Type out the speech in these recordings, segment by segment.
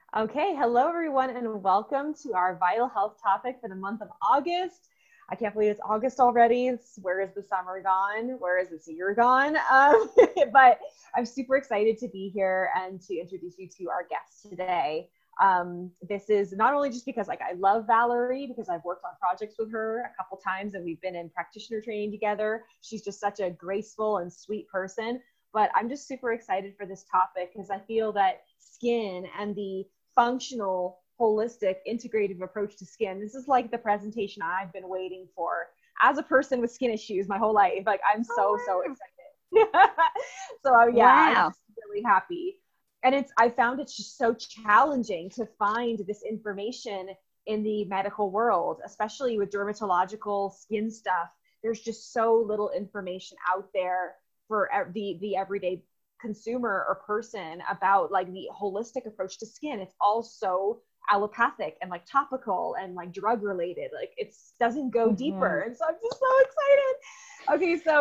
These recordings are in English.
Okay, hello everyone, and welcome to our vital health topic for the month of August. I can't believe it's August already. Where is the summer gone? Where is this year gone? But I'm super excited to be here and to introduce you to our guest today. This is not only just because I love Valerie because I've worked on projects with her a couple times and we've been in practitioner training together. She's just such a graceful and sweet person. But I'm just super excited for this topic because I feel that skin and the functional, holistic, integrative approach to skin. This is like the presentation I've been waiting for as a person with skin issues my whole life. Like I'm so excited. Yeah, I'm Wow. just really happy. And I found it's just so challenging to find this information in the medical world, especially with dermatological skin stuff. There's just so little information out there for the everyday consumer or person about like the holistic approach to skin. It's all so allopathic and like topical and like drug related. Like it doesn't go deeper. Mhm. And so I'm just so excited.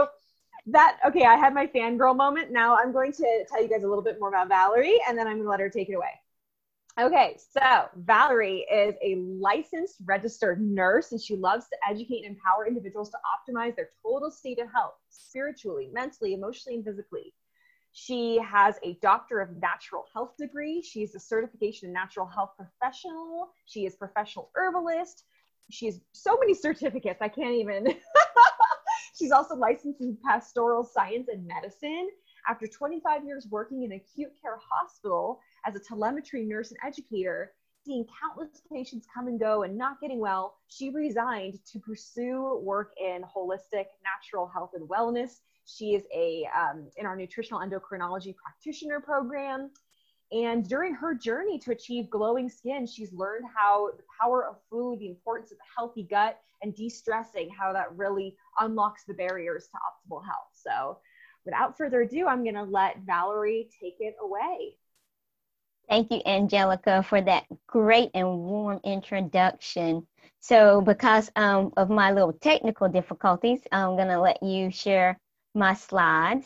Okay, I had my fangirl moment. Now I'm going to tell you guys a little bit more about Valerie and then I'm going to let her take it away. Okay, so Valerie is a licensed registered nurse and she loves to educate and empower individuals to optimize their total state of health, spiritually, mentally, emotionally, and physically. She has a Doctor of Natural Health degree. She's a certification in natural health professional. She is professional herbalist. She has so many certificates. I can't even. She's also licensed in pastoral science and medicine. After 25 years working in an acute care hospital as a telemetry nurse and educator, seeing countless patients come and go and not getting well, she resigned to pursue work in holistic natural health and wellness. She is in our nutritional endocrinology practitioner program. And during her journey to achieve glowing skin, she's learned how the power of food, the importance of a healthy gut, and de-stressing, how that really unlocks the barriers to optimal health. So without further ado, I'm going to let Valerie take it away. Thank you, Angelica, for that great and warm introduction. So, because of my little technical difficulties, I'm going to let you share my slides.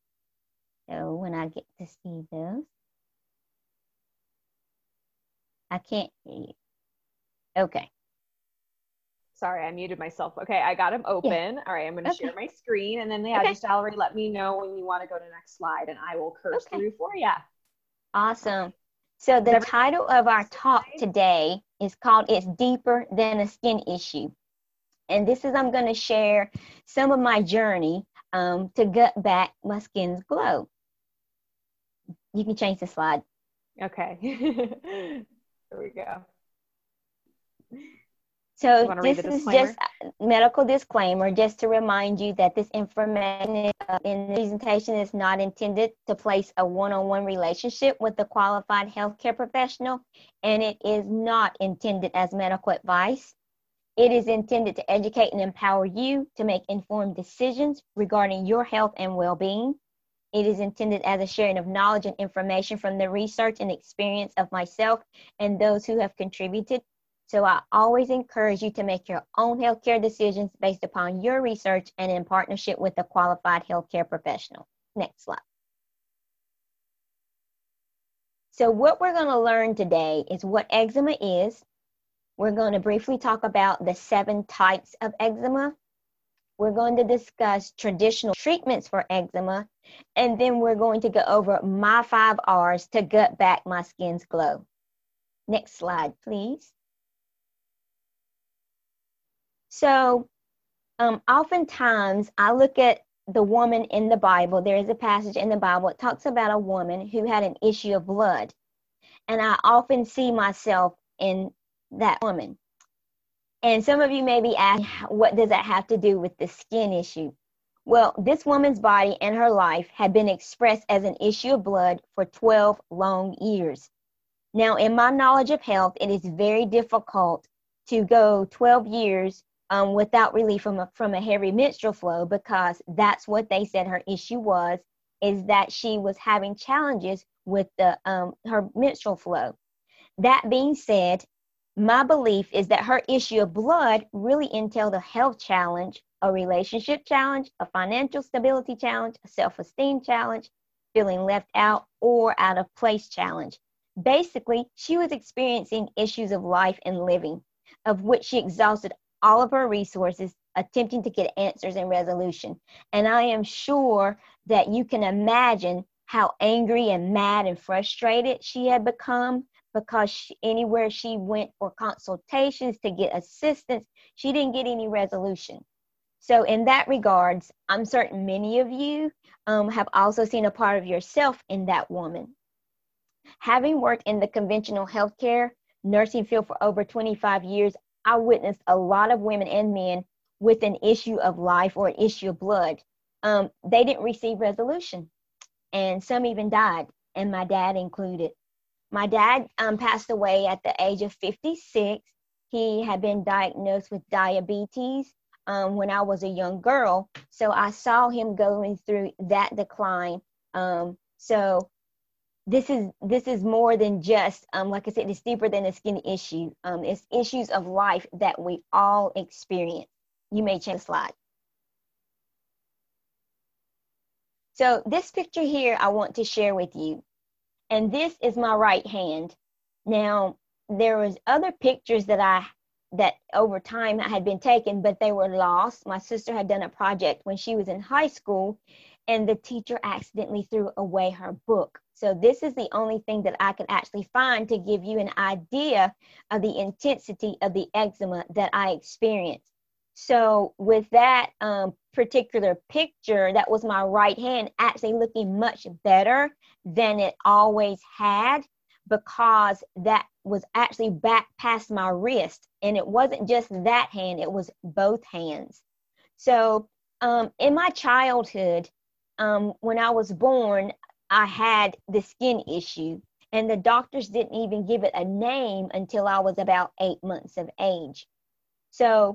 So, when I get to see those, I can't hear you. Okay. Sorry, I muted myself. Okay, I got them Yeah. open. All right, I'm going to share Okay. my screen. And then, yeah, Okay. just Valerie, let me know when you want to go to the next slide and I will curse Okay. through for you. Awesome. So, Is the everyone title of our on this talk slide? today is called It's Deeper Than a Skin Issue. And this is, I'm going to share some of my journey to gut back my skin's glow. You can change the slide. Okay. Here we go. You So want to read this the is just disclaimer? a medical disclaimer, just to remind you that this information in the presentation is not intended to place a one-on-one relationship with a qualified healthcare professional, and it is not intended as medical advice. It is intended to educate and empower you to make informed decisions regarding your health and well-being. It is intended as a sharing of knowledge and information from the research and experience of myself and those who have contributed. So I always encourage you to make your own healthcare decisions based upon your research and in partnership with a qualified healthcare professional. Next slide. So what we're going to learn today is what eczema is. We're going to briefly talk about the 7 types of eczema. We're going to discuss traditional treatments for eczema, and then we're going to go over my 5 R's to gut back my skin's glow. Next slide, please. So, oftentimes I look at the woman in the Bible. There is a passage in the Bible. It talks about a woman who had an issue of blood, and I often see myself in that woman. And some of you may be asking, what does that have to do with the skin issue? Well, this woman's body and her life had been expressed as an issue of blood for 12 long years. Now, in my knowledge of health, it is very difficult to go 12 years without relief from a heavy menstrual flow, because that's what they said her issue was, is that she was having challenges with her menstrual flow. That being said, my belief is that her issue of blood really entailed a health challenge, a relationship challenge, a financial stability challenge, a self-esteem challenge, feeling left out or out of place challenge. Basically, she was experiencing issues of life and living, of which she exhausted all of her resources attempting to get answers and resolution. And I am sure that you can imagine how angry and mad and frustrated she had become, because anywhere she went for consultations to get assistance, she didn't get any resolution. So in that regards, I'm certain many of you have also seen a part of yourself in that woman. Having worked in the conventional healthcare nursing field for over 25 years, I witnessed a lot of women and men with an issue of life or an issue of blood. They didn't receive resolution, and some even died, and my dad included. My dad passed away at the age of 56. He had been diagnosed with diabetes when I was a young girl, so I saw him going through that decline. So this is more than just like I said, it's deeper than a skin issue. It's issues of life that we all experience. You may change the slide. So this picture here I want to share with you, and this is my right hand. Now there was other pictures that over time had been taken, but they were lost. My sister had done a project when she was in high school, and the teacher accidentally threw away her book. So this is the only thing that I can actually find to give you an idea of the intensity of the eczema that I experienced. So with that particular picture, that was my right hand actually looking much better than it always had, because that was actually back past my wrist. And it wasn't just that hand, it was both hands. So in my childhood, when I was born, I had the skin issue, and the doctors didn't even give it a name until I was about 8 months of age. So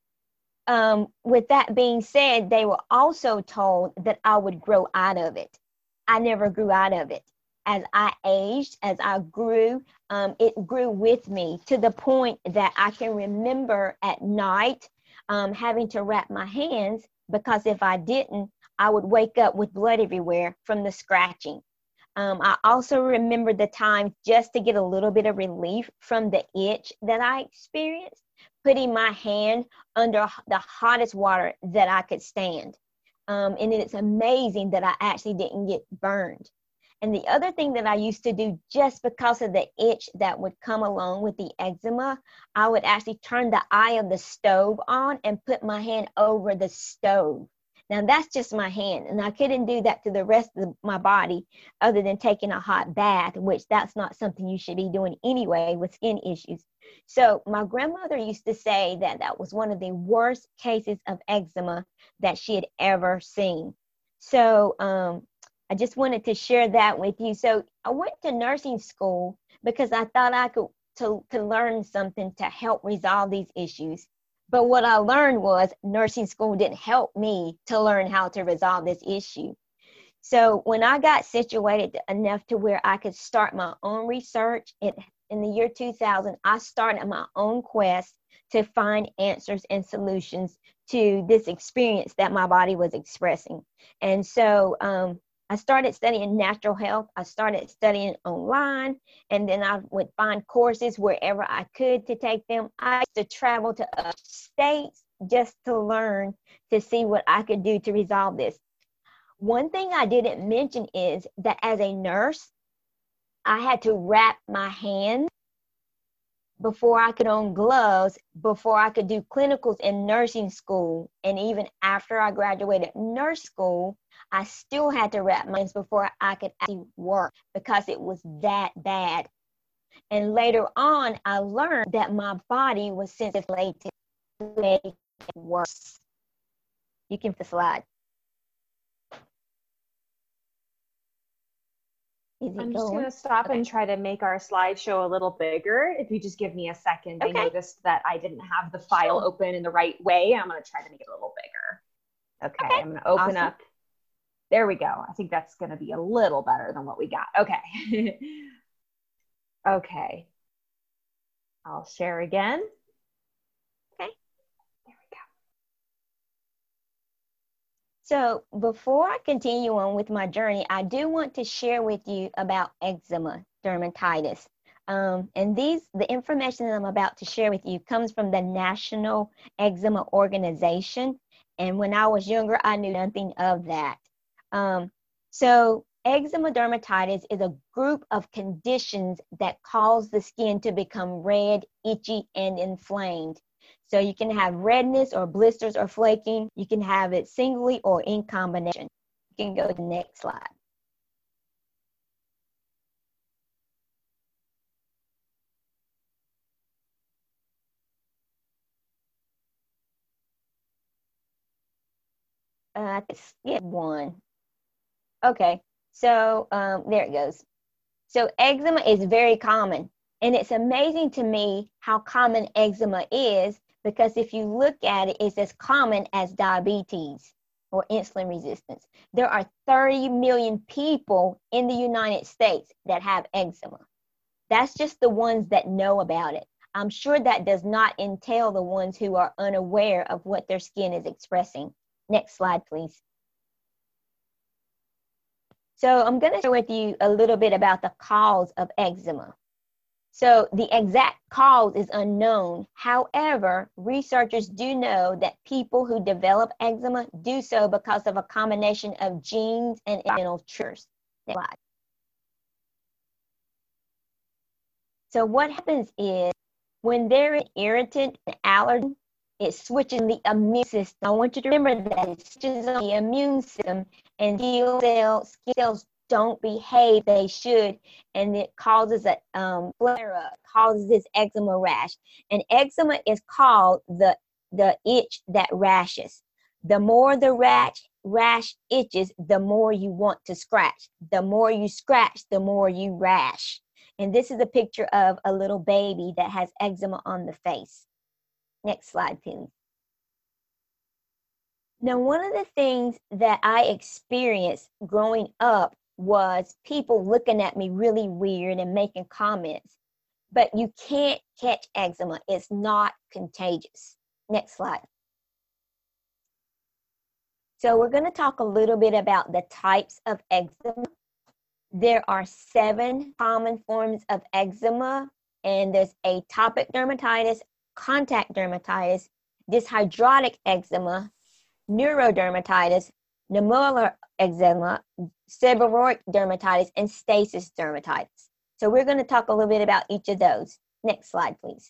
with that being said, they were also told that I would grow out of it. I never grew out of it. As I aged, as I grew, it grew with me to the point that I can remember at night having to wrap my hands, because if I didn't, I would wake up with blood everywhere from the scratching. I also remember the time, just to get a little bit of relief from the itch that I experienced, putting my hand under the hottest water that I could stand. And it's amazing that I actually didn't get burned. And the other thing that I used to do, just because of the itch that would come along with the eczema, I would actually turn the eye of the stove on and put my hand over the stove. Now that's just my hand, and I couldn't do that to the rest of my body other than taking a hot bath, which that's not something you should be doing anyway with skin issues. So my grandmother used to say that that was one of the worst cases of eczema that she had ever seen. So I just wanted to share that with you. So I went to nursing school because I thought I could learn something to help resolve these issues. But what I learned was nursing school didn't help me to learn how to resolve this issue. So when I got situated enough to where I could start my own research in the year 2000, I started my own quest to find answers and solutions to this experience that my body was expressing. And so I started studying natural health. I started studying online, and then I would find courses wherever I could to take them. I used to travel to other states just to learn, to see what I could do to resolve this. One thing I didn't mention is that as a nurse, I had to wrap my hands before I could own gloves, before I could do clinicals in nursing school. And even after I graduated nurse school, I still had to wrap my hands before I could actually work, because it was that bad. And later on, I learned that my body was sensitive to make it worse. You can put the slide. I'm just going to stop and try to make our slideshow a little bigger. If you just give me a second. Okay. I noticed that I didn't have the file open in the right way. I'm going to try to make it a little bigger. Okay. I'm going to open up. There we go. I think that's going to be a little better than what we got. Okay. Okay. I'll share again. Okay. There we go. So before I continue on with my journey, I do want to share with you about eczema. dermatitis. And the information that I'm about to share with you comes from the National Eczema Organization. And when I was younger, I knew nothing of that. So eczema dermatitis is a group of conditions that cause the skin to become red, itchy, and inflamed. So you can have redness or blisters or flaking. You can have it singly or in combination. You can go to the next slide. Skip one. Okay, so there it goes. So eczema is very common, and it's amazing to me how common eczema is, because if you look at it, it's as common as diabetes or insulin resistance. There are 30 million people in the United States that have eczema. That's just the ones that know about it. I'm sure that does not entail the ones who are unaware of what their skin is expressing. Next slide, please. So I'm going to share with you a little bit about the cause of eczema. So the exact cause is unknown. However, researchers do know that people who develop eczema do so because of a combination of genes and environmental triggers. Next slide. So what happens is when there is irritant and allergen, it switches the immune system. I want you to remember that it switches on the immune system, and skin cells don't behave they should, and it causes a flare-up, causes this eczema rash. And eczema is called the itch that rashes. The more the rash itches, the more you want to scratch. The more you scratch, the more you rash. And this is a picture of a little baby that has eczema on the face. Next slide, please. Now, one of the things that I experienced growing up was people looking at me really weird and making comments. But you can't catch eczema. It's not contagious. Next slide. So we're going to talk a little bit about the types of eczema. There are 7 common forms of eczema, and there's atopic dermatitis, contact dermatitis, dyshydrotic eczema, neurodermatitis, nodularis eczema, seborrheic dermatitis, and stasis dermatitis. So we're going to talk a little bit about each of those. Next slide, please.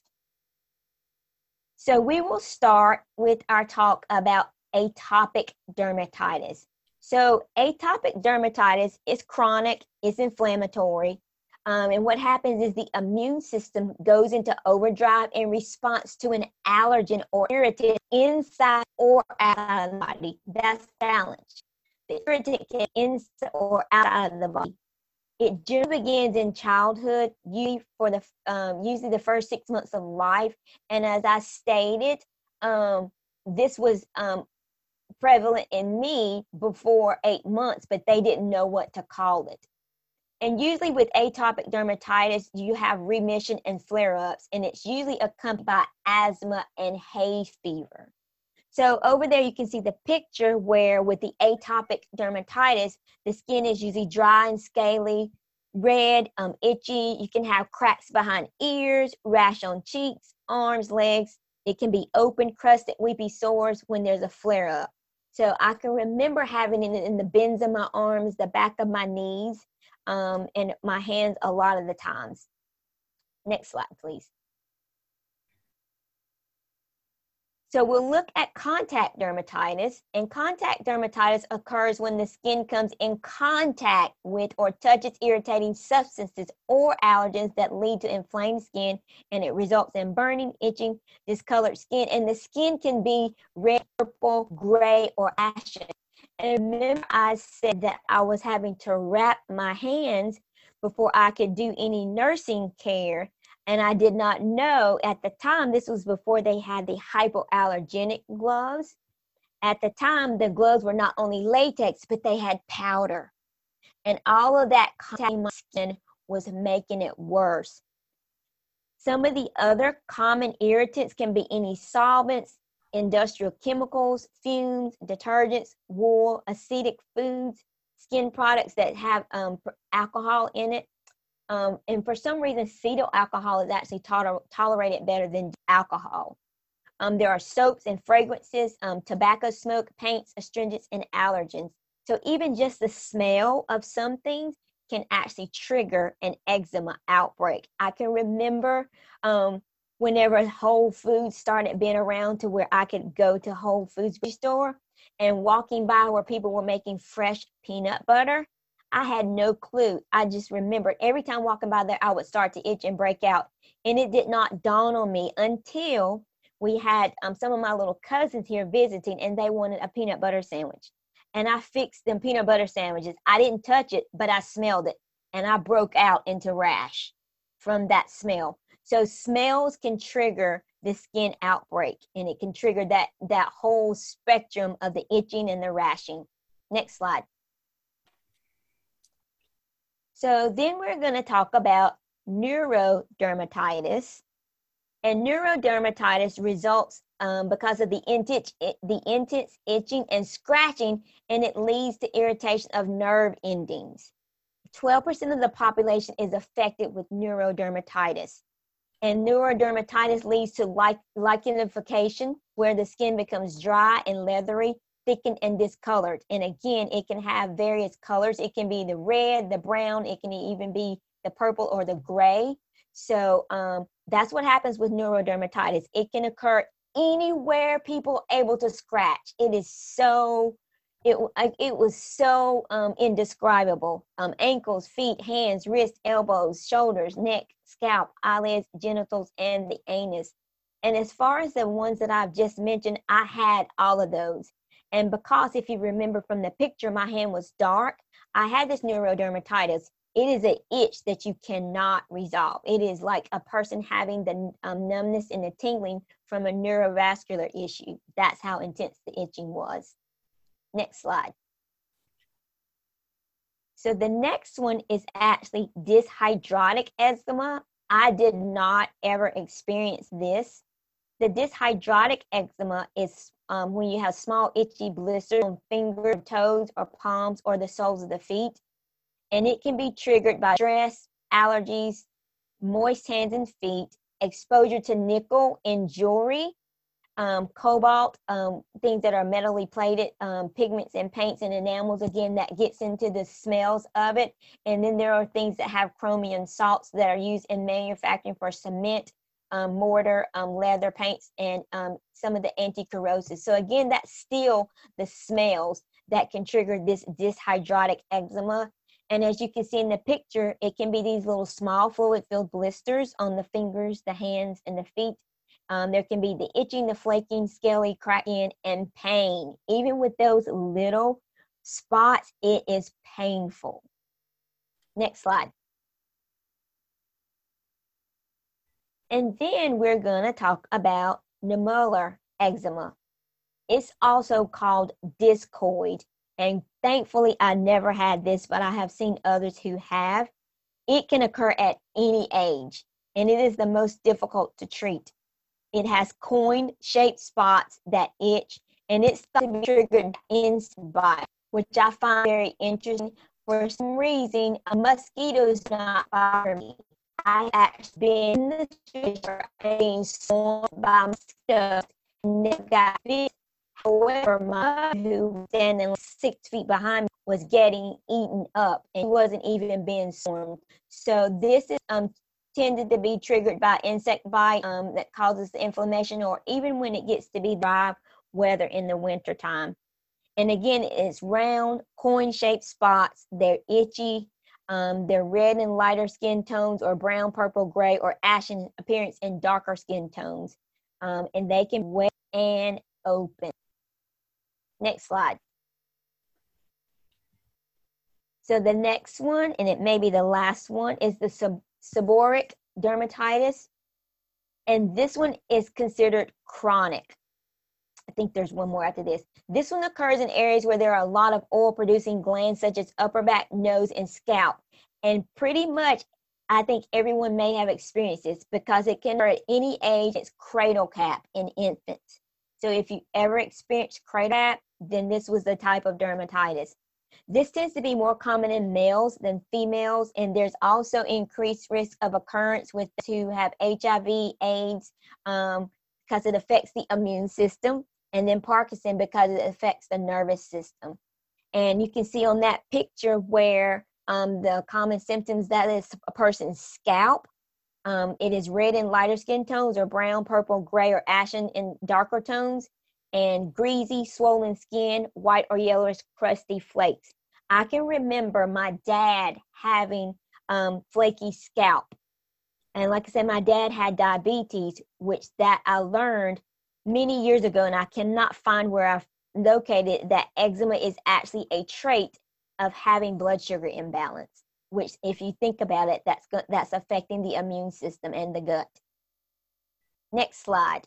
So we will start with our talk about atopic dermatitis. So atopic dermatitis is chronic, it's inflammatory, and what happens is the immune system goes into overdrive in response to an allergen or irritant inside or out of the body. That's the challenge. The irritant can inside or out of the body. It generally begins in childhood, usually the first 6 months of life. And as I stated, this was prevalent in me before 8 months, but they didn't know what to call it. And usually with atopic dermatitis, you have remission and flare-ups, and it's usually accompanied by asthma and hay fever. So over there, you can see the picture where with the atopic dermatitis, the skin is usually dry and scaly, red, itchy. You can have cracks behind ears, rash on cheeks, arms, legs. It can be open, crusted, weepy sores when there's a flare-up. So I can remember having it in the bends of my arms, the back of my knees, and my hands a lot of the times. Next slide, please. So we'll look at contact dermatitis, and contact dermatitis occurs when the skin comes in contact with or touches irritating substances or allergens that lead to inflamed skin, and it results in burning, itching, discolored skin, and the skin can be red, purple, gray, or ashen. And remember I said that I was having to wrap my hands before I could do any nursing care. And I did not know at the time, this was before they had the hypoallergenic gloves. At the time, the gloves were not only latex, but they had powder. And all of that contact in my skin was making it worse. Some of the other common irritants can be any solvents, industrial chemicals, fumes, detergents, wool, acidic foods, skin products that have alcohol in it. And for some reason, cetyl alcohol is actually tolerated better than alcohol. There are soaps and fragrances, tobacco smoke, paints, astringents, and allergens. So even just the smell of some things can actually trigger an eczema outbreak. I can remember whenever Whole Foods started being around to where I could go to Whole Foods store and walking by where people were making fresh peanut butter. I had no clue. I just remembered every time walking by there, I would start to itch and break out. And it did not dawn on me until we had some of my little cousins here visiting, and they wanted a peanut butter sandwich. And I fixed them peanut butter sandwiches. I didn't touch it, but I smelled it, and I broke out into rash from that smell. So smells can trigger the skin outbreak, and it can trigger that whole spectrum of the itching and the rashing. Next slide. So then we're going to talk about neurodermatitis. And neurodermatitis results because of the intense itching and scratching, and it leads to irritation of nerve endings. 12% of the population is affected with neurodermatitis. And neurodermatitis leads to lichenification, where the skin becomes dry and leathery, thickened and discolored. And again, it can have various colors. It can be the red, the brown, it can even be the purple or the gray. So that's what happens with neurodermatitis. It can occur anywhere people are able to scratch. It was so indescribable. Ankles, feet, hands, wrists, elbows, shoulders, neck, scalp, eyelids, genitals, and the anus. And as far as the ones that I've just mentioned, I had all of those. And because if you remember from the picture, my hand was dark, I had this neurodermatitis. It is an itch that you cannot resolve. It is like a person having the numbness and the tingling from a neurovascular issue. That's how intense the itching was. Next slide. So the next one is actually dyshydrotic eczema. I did not ever experience this. The dyshydrotic eczema is when you have small itchy blisters on fingers, toes, or palms, or the soles of the feet. And it can be triggered by stress, allergies, moist hands and feet, exposure to nickel in jewelry, cobalt, things that are metally plated, pigments and paints and enamels. Again, that gets into the smells of it. And then there are things that have chromium salts that are used in manufacturing for cement, mortar, leather paints, and some of the anti-corrosives. So again, that's still the smells that can trigger this dyshydrotic eczema. And as you can see in the picture, it can be these little small fluid-filled blisters on the fingers, the hands, and the feet. There can be the itching, the flaking, scaly, cracking, and pain. Even with those little spots, it is painful. Next slide. And then we're going to talk about nimolar eczema. It's also called discoid. And thankfully, I never had this, but I have seen others who have. It can occur at any age, and it is the most difficult to treat. It has coin-shaped spots that itch, and it's thought to be triggered insect bite, which I find very interesting. For some reason, a mosquito does not bother me. I actually been in the street being swarmed by mosquitoes and never got bit. However, my who was standing 6 feet behind me was getting eaten up, and he wasn't even being swarmed. So this is tended to be triggered by insect bite that causes the inflammation, or even when it gets to be dry weather in the winter time. And again, it's round, coin-shaped spots. They're itchy. They're red in lighter skin tones, or brown, purple, gray, or ashen appearance in darker skin tones. And they can be wet and open. Next slide. So the next one, and it may be the last one, is the seborrheic dermatitis. And this one is considered chronic. I think there's one more after this. This one occurs in areas where there are a lot of oil-producing glands, such as upper back, nose, and scalp. And pretty much, I think everyone may have experienced this because it can occur at any age. It's cradle cap in infants. So if you ever experienced cradle cap, then this was the type of dermatitis. This tends to be more common in males than females, and there's also increased risk of occurrence with those who have HIV, AIDS, because it affects the immune system, and then Parkinson because it affects the nervous system. And you can see on that picture where the common symptoms, that is a person's scalp. It is red in lighter skin tones, or brown, purple, gray, or ashen in darker tones, and greasy, swollen skin, white or yellowish, crusty flakes. I can remember my dad having flaky scalp. And like I said, my dad had diabetes, which that I learned many years ago, and I cannot find where I've located that eczema is actually a trait of having blood sugar imbalance, which if you think about it, that's affecting the immune system and the gut. Next slide.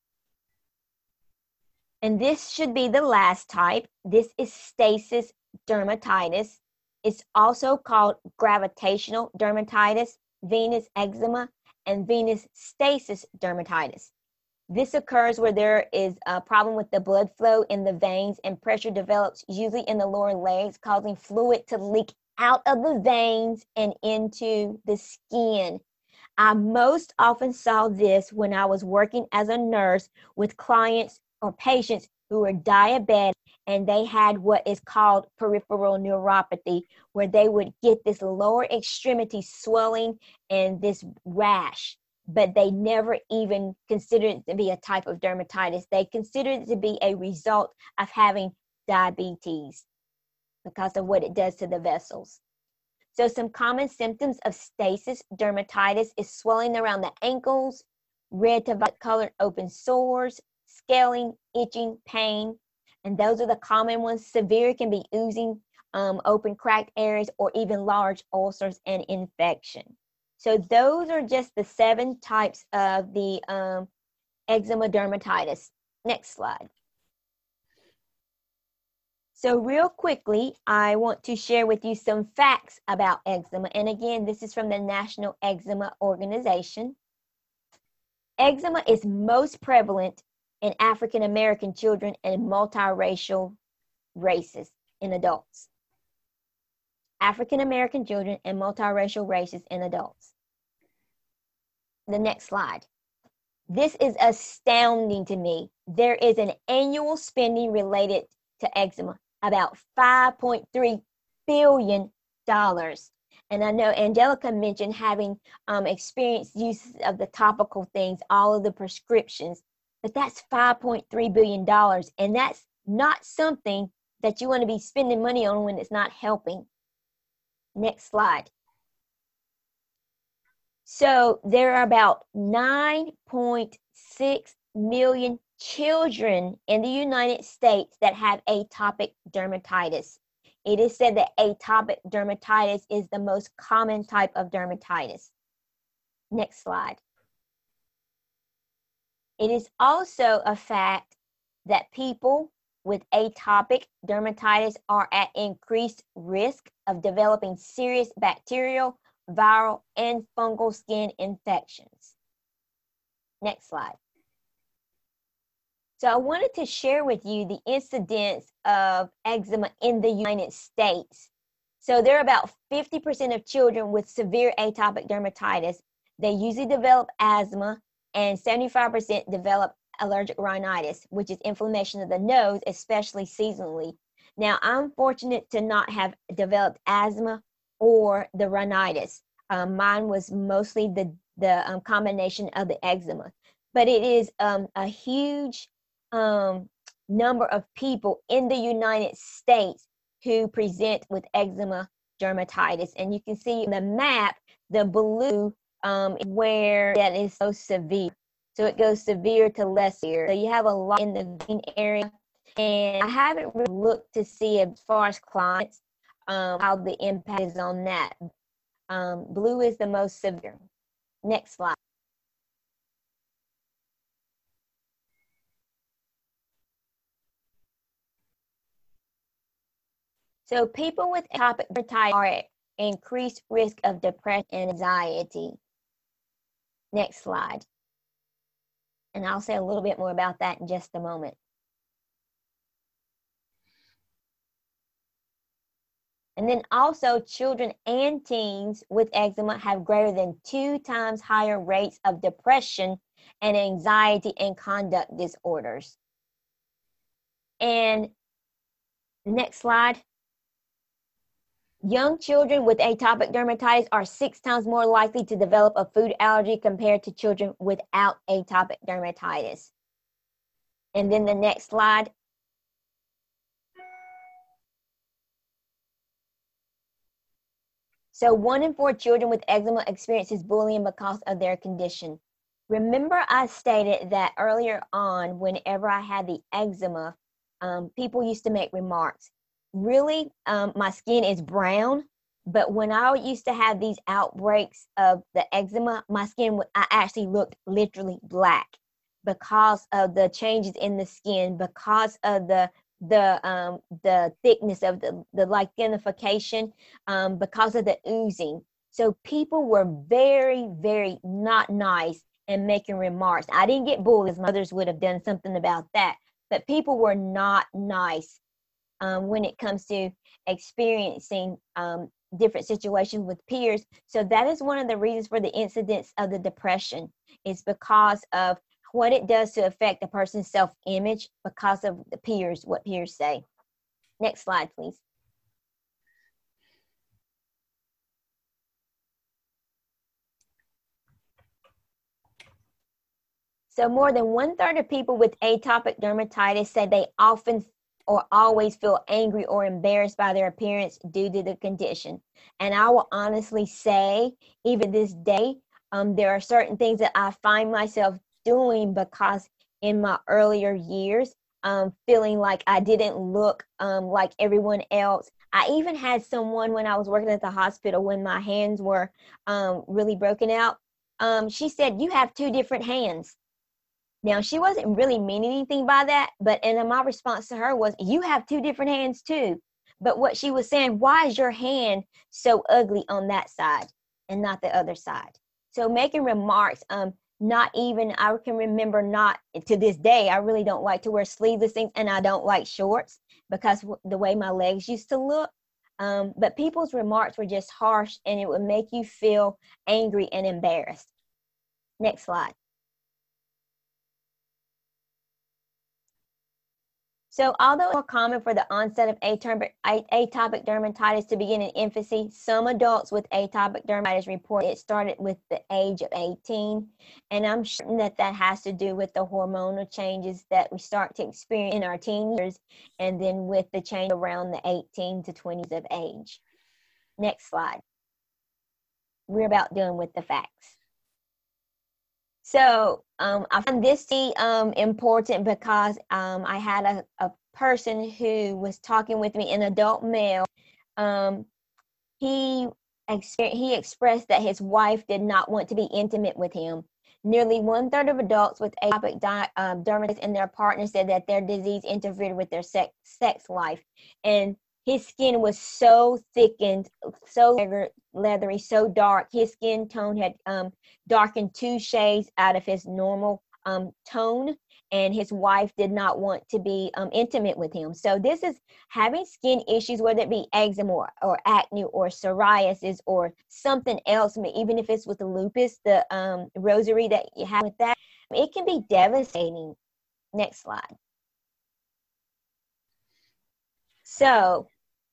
And this should be the last type. This is stasis dermatitis. It's also called gravitational dermatitis, venous eczema, and venous stasis dermatitis. This occurs where there is a problem with the blood flow in the veins, and pressure develops usually in the lower legs, causing fluid to leak out of the veins and into the skin. I most often saw this when I was working as a nurse with clients or patients who were diabetic, and they had what is called peripheral neuropathy, where they would get this lower extremity swelling and this rash, but they never even considered it to be a type of dermatitis. They considered it to be a result of having diabetes because of what it does to the vessels. So some common symptoms of stasis dermatitis is swelling around the ankles, red to violet colored open sores, scaling, itching, pain, and those are the common ones. Severe can be oozing, open cracked areas, or even large ulcers and infection. So those are just the 7 types of the eczema dermatitis. Next slide. So real quickly, I want to share with you some facts about eczema. And again, this is from the National Eczema Organization. Eczema is most prevalent in African American children and multiracial races in adults. African American children and multiracial races in adults. The next slide. This is astounding to me. There is an annual spending related to eczema, about $5.3 billion. And I know Angelica mentioned having experienced use of the topical things, all of the prescriptions, but that's $5.3 billion. And that's not something that you want to be spending money on when it's not helping. Next slide. So there are about 9.6 million children in the United States that have atopic dermatitis. It is said that atopic dermatitis is the most common type of dermatitis. Next slide. It is also a fact that people with atopic dermatitis are at increased risk of developing serious bacterial, viral, and fungal skin infections. Next slide. So I wanted to share with you the incidence of eczema in the United States. So there are about 50% of children with severe atopic dermatitis. They usually develop asthma, and 75% develop allergic rhinitis, which is inflammation of the nose, especially seasonally. Now, I'm fortunate to not have developed asthma or the rhinitis. Mine was mostly the combination of the eczema. But it is a huge number of people in the United States who present with eczema dermatitis. And you can see in the map, the blue where that is so severe. So it goes severe to less severe. So you have a lot in the green area. And I haven't really looked to see as far as clients how the impact is on that. Blue is the most severe. Next slide. So people with atopic dermatitis are at increased risk of depression and anxiety. Next slide. And I'll say a little bit more about that in just a moment. And then also children and teens with eczema have greater than 2 times higher rates of depression and anxiety and conduct disorders. And next slide. Young children with atopic dermatitis are 6 times more likely to develop a food allergy compared to children without atopic dermatitis. And then the next slide. So 1 in 4 children with eczema experiences bullying because of their condition. Remember I stated that earlier on, whenever I had the eczema, people used to make remarks. Really, my skin is brown, but when I used to have these outbreaks of the eczema, my skin, I actually looked literally black because of the changes in the skin, because of the thickness of the lichenification, because of the oozing. So people were very, very not nice and making remarks. I didn't get bullied, as others would have done something about that, but people were not nice when it comes to experiencing different situations with peers. So that is one of the reasons for the incidence of the depression, is because of what it does to affect a person's self-image because of the peers, what peers say. Next slide, please. So more than 1/3 of people with atopic dermatitis say they often or always feel angry or embarrassed by their appearance due to the condition. And I will honestly say, even this day, there are certain things that I find myself doing because in my earlier years, feeling like I didn't look like everyone else. I even had someone when I was working at the hospital, when my hands were really broken out, she said, "You have 2 different hands." Now, she wasn't really meaning anything by that, and my response to her was, "You have 2 different hands too." But what she was saying, why is your hand so ugly on that side and not the other side? So making remarks, not even, I can remember, not to this day, I really don't like to wear sleeveless things, and I don't like shorts because the way my legs used to look. But people's remarks were just harsh, and it would make you feel angry and embarrassed. Next slide. So although it's more common for the onset of atopic dermatitis to begin in infancy, some adults with atopic dermatitis report it started with the age of 18. And I'm sure that has to do with the hormonal changes that we start to experience in our teen years, and then with the change around the 18 to 20s of age. Next slide. We're about done with the facts. So I find this important because I had a person who was talking with me, an adult male. He expressed that his wife did not want to be intimate with him. Nearly 1/3 of adults with atopic dermatitis and their partner said that their disease interfered with their sex life. And his skin was so thickened, so leathery, so dark. His skin tone had darkened 2 shades out of his normal tone, and his wife did not want to be intimate with him. So this is having skin issues, whether it be eczema or acne or psoriasis or something else, even if it's with the lupus, the rosary that you have with that, it can be devastating. Next slide. So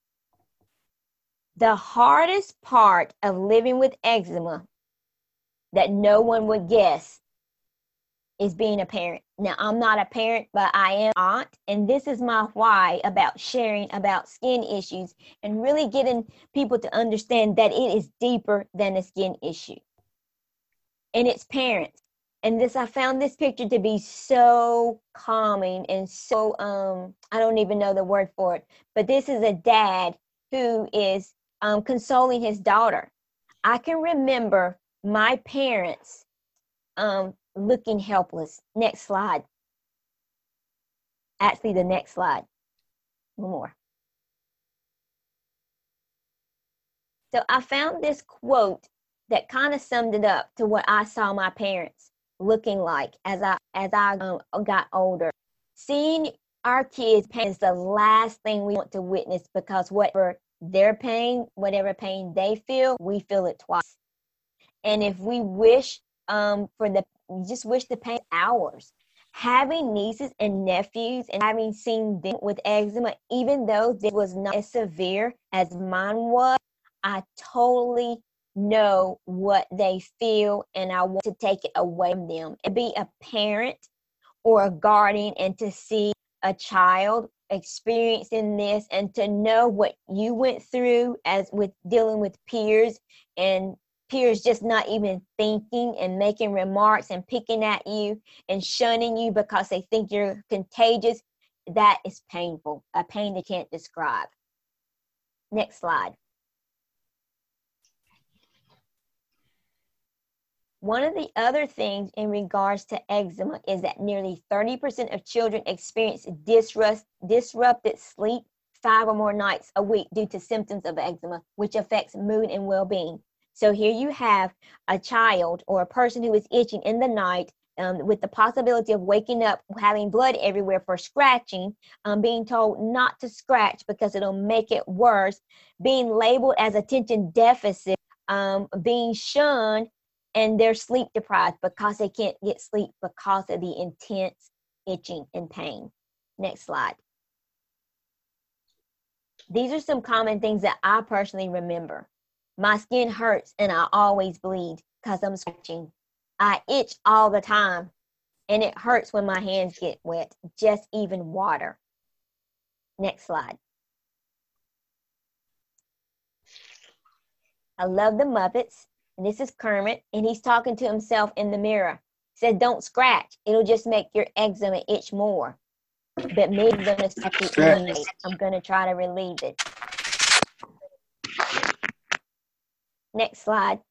the hardest part of living with eczema that no one would guess is being a parent. Now, I'm not a parent, but I am an aunt, and this is my why about sharing about skin issues and really getting people to understand that it is deeper than a skin issue. And it's parents. And I found this picture to be so calming and so, I don't even know the word for it, but this is a dad who is consoling his daughter. I can remember my parents looking helpless. Next slide. Actually, the next slide. One more. So I found this quote that kind of summed it up to what I saw my parents looking like as I got older. Seeing our kids is the last thing we want to witness, because whatever their pain, whatever pain they feel, we feel it twice. And if we wish just wish the pain ours. Having nieces and nephews and having seen them with eczema, even though this was not as severe as mine was, I totally know what they feel, and I want to take it away from them. And be a parent or a guardian and to see a child experiencing this and to know what you went through as with dealing with peers, and peers just not even thinking and making remarks and picking at you and shunning you because they think you're contagious. That is painful, a pain they can't describe. Next slide. One of the other things in regards to eczema is that nearly 30% of children experience disrupted sleep 5 or more nights a week due to symptoms of eczema, which affects mood and well-being. So here you have a child or a person who is itching in the night with the possibility of waking up having blood everywhere for scratching, being told not to scratch because it'll make it worse, being labeled as attention deficit, being shunned, and they're sleep deprived because they can't get sleep because of the intense itching and pain. Next slide. These are some common things that I personally remember. My skin hurts and I always bleed because I'm scratching. I itch all the time and it hurts when my hands get wet, just even water. Next slide. I love the Muppets. And this is Kermit, and he's talking to himself in the mirror. He said, don't scratch. It'll just make your eczema itch more. But maybe I'm going to scratch it anyway. I'm going to try to relieve it. Next slide.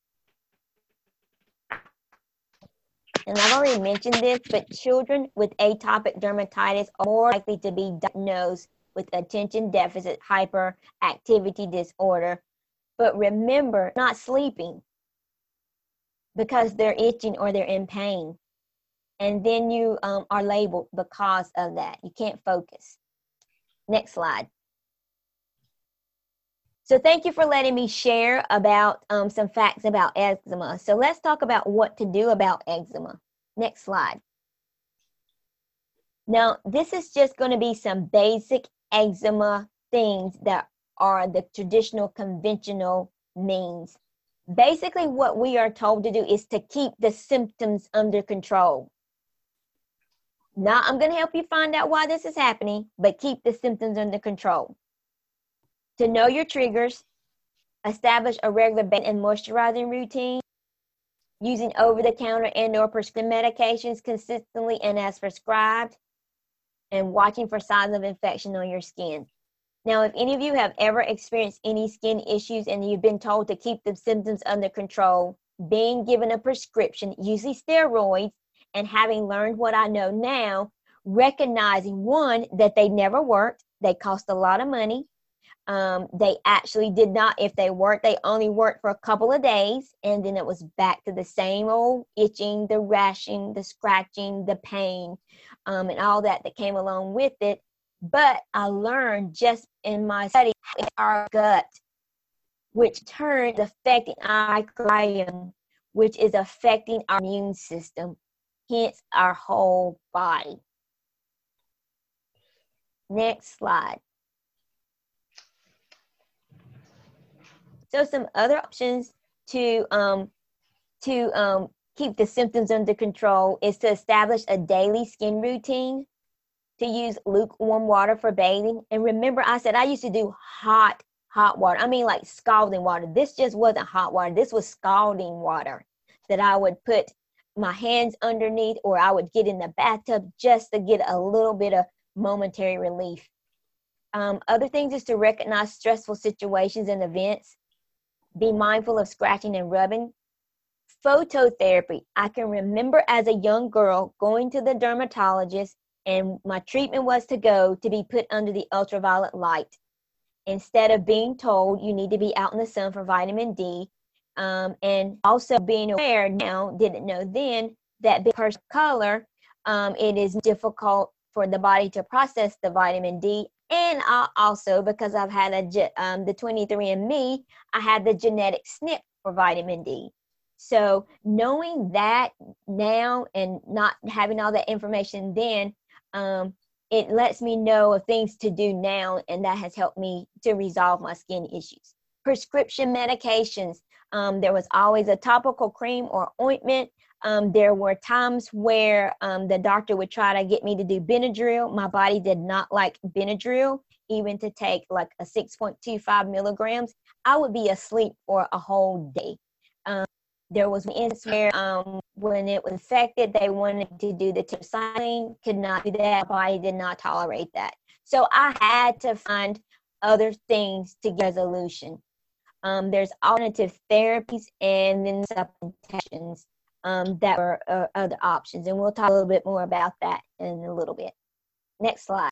And I've already mentioned this, but children with atopic dermatitis are more likely to be diagnosed with attention deficit hyperactivity disorder. But remember, not sleeping, because they're itching or they're in pain. And then you are labeled because of that. You can't focus. Next slide. So thank you for letting me share about some facts about eczema. So let's talk about what to do about eczema. Next slide. Now, this is just going to be some basic eczema things that are the traditional conventional means. Basically, what we are told to do is to keep the symptoms under control. Now, I'm going to help you find out why this is happening, but keep the symptoms under control. To know your triggers, establish a regular bathing and moisturizing routine, using over-the-counter and or prescription medications consistently and as prescribed, and watching for signs of infection on your skin. Now, if any of you have ever experienced any skin issues and you've been told to keep the symptoms under control, being given a prescription, usually steroids, and having learned what I know now, recognizing, one, that they never worked, they cost a lot of money, they actually did not, if they worked, they only worked for a couple of days, and then it was back to the same old itching, the rashing, the scratching, the pain, and all that came along with it. But I learned just in my study our gut, which turns affecting our microbiome, which is affecting our immune system, hence our whole body. Next slide. So some other options to keep the symptoms under control is to establish a daily skin routine, to use lukewarm water for bathing. And remember, I said I used to do hot water. I mean, like scalding water. This just wasn't hot water. This was scalding water that I would put my hands underneath, or I would get in the bathtub just to get a little bit of momentary relief. Other things is to recognize stressful situations and events. Be mindful of scratching and rubbing. Phototherapy. I can remember as a young girl going to the dermatologist, and my treatment was to be put under the ultraviolet light. Instead of being told you need to be out in the sun for vitamin D, and also being aware now, didn't know then, that because of color, it is difficult for the body to process the vitamin D. And also, because I've had the 23andMe, I had the genetic SNP for vitamin D. So knowing that now and not having all that information then, it lets me know of things to do now, and that has helped me to resolve my skin issues. Prescription medications. There was always a topical cream or ointment. There were times where the doctor would try to get me to do Benadryl. My body did not like Benadryl, even to take like a 6.25 milligrams. I would be asleep for a whole day. There was an instance where when it was infected, they wanted to do the tetracycline, could not do that. My body did not tolerate that. So I had to find other things to get resolution. There's alternative therapies and then supplementations that were other options. And we'll talk a little bit more about that in a little bit. Next slide.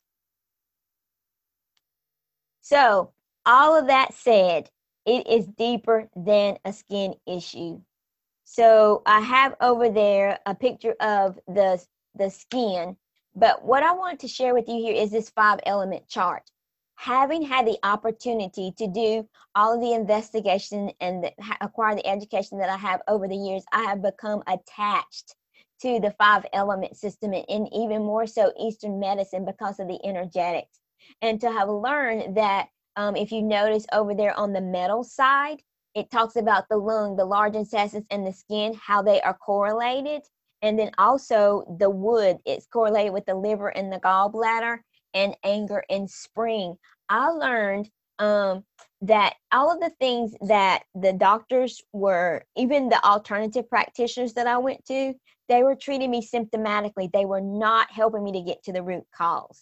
So all of that said, it is deeper than a skin issue. So I have over there a picture of the skin, but what I want to share with you here is this 5-element chart. Having had the opportunity to do all of the investigation and acquire the education that I have over the years, I have become attached to the 5-element system, and even more so Eastern medicine because of the energetics. And to have learned that if you notice over there on the metal side, it talks about the lung, the large intestines, and the skin, how they are correlated. And then also the wood, it's correlated with the liver and the gallbladder, and anger and spring. I learned that all of the things that the doctors were, even the alternative practitioners that I went to, they were treating me symptomatically. They were not helping me to get to the root cause.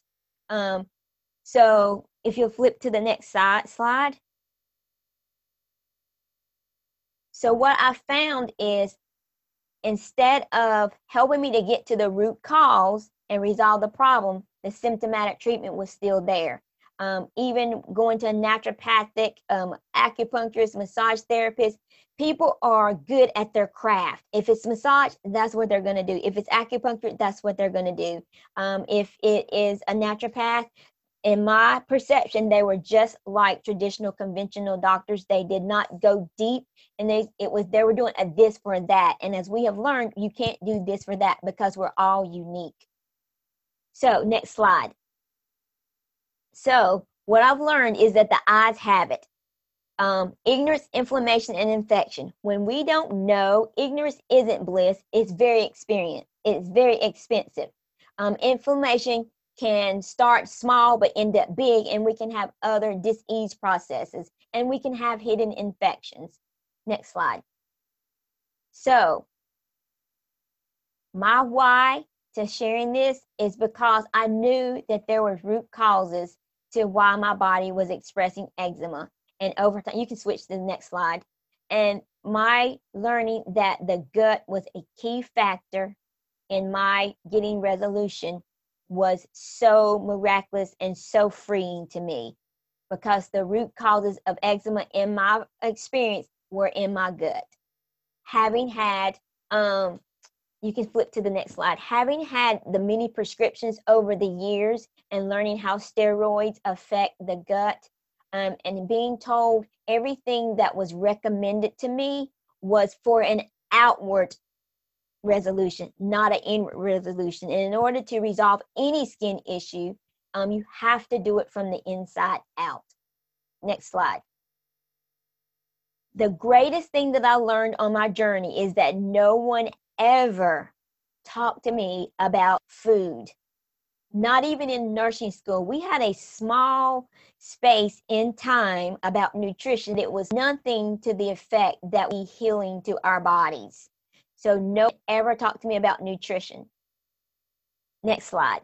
So if you'll flip to the next slide. So what I found is, instead of helping me to get to the root cause and resolve the problem, the symptomatic treatment was still there. Even going to a naturopathic, acupuncturist, massage therapist, people are good at their craft. If it's massage, that's what they're going to do. If it's acupuncture, that's what they're going to do. If it is a naturopath, in my perception, they were just like traditional conventional doctors. They did not go deep, and they were doing a this for that. And as we have learned, you can't do this for that because we're all unique. So next slide. So what I've learned is that the eyes have it. Ignorance, inflammation, and infection. When we don't know, ignorance isn't bliss. It's very expensive. Inflammation can start small but end up big, and we can have other disease processes, and we can have hidden infections. Next slide. So my why to sharing this is because I knew that there were root causes to why my body was expressing eczema. And over time, you can switch to the next slide. And my learning that the gut was a key factor in my getting resolution was so miraculous and so freeing to me, because the root causes of eczema in my experience were in my gut. Having had, you can flip to the next slide. Having had the many prescriptions over the years and learning how steroids affect the gut, and being told everything that was recommended to me was for an outward resolution, not an inward resolution. And in order to resolve any skin issue, you have to do it from the inside out. Next slide. The greatest thing that I learned on my journey is that no one ever talked to me about food. Not even in nursing school. We had a small space in time about nutrition. It was nothing to the effect that we healing to our bodies. So no one ever talked to me about nutrition. Next slide.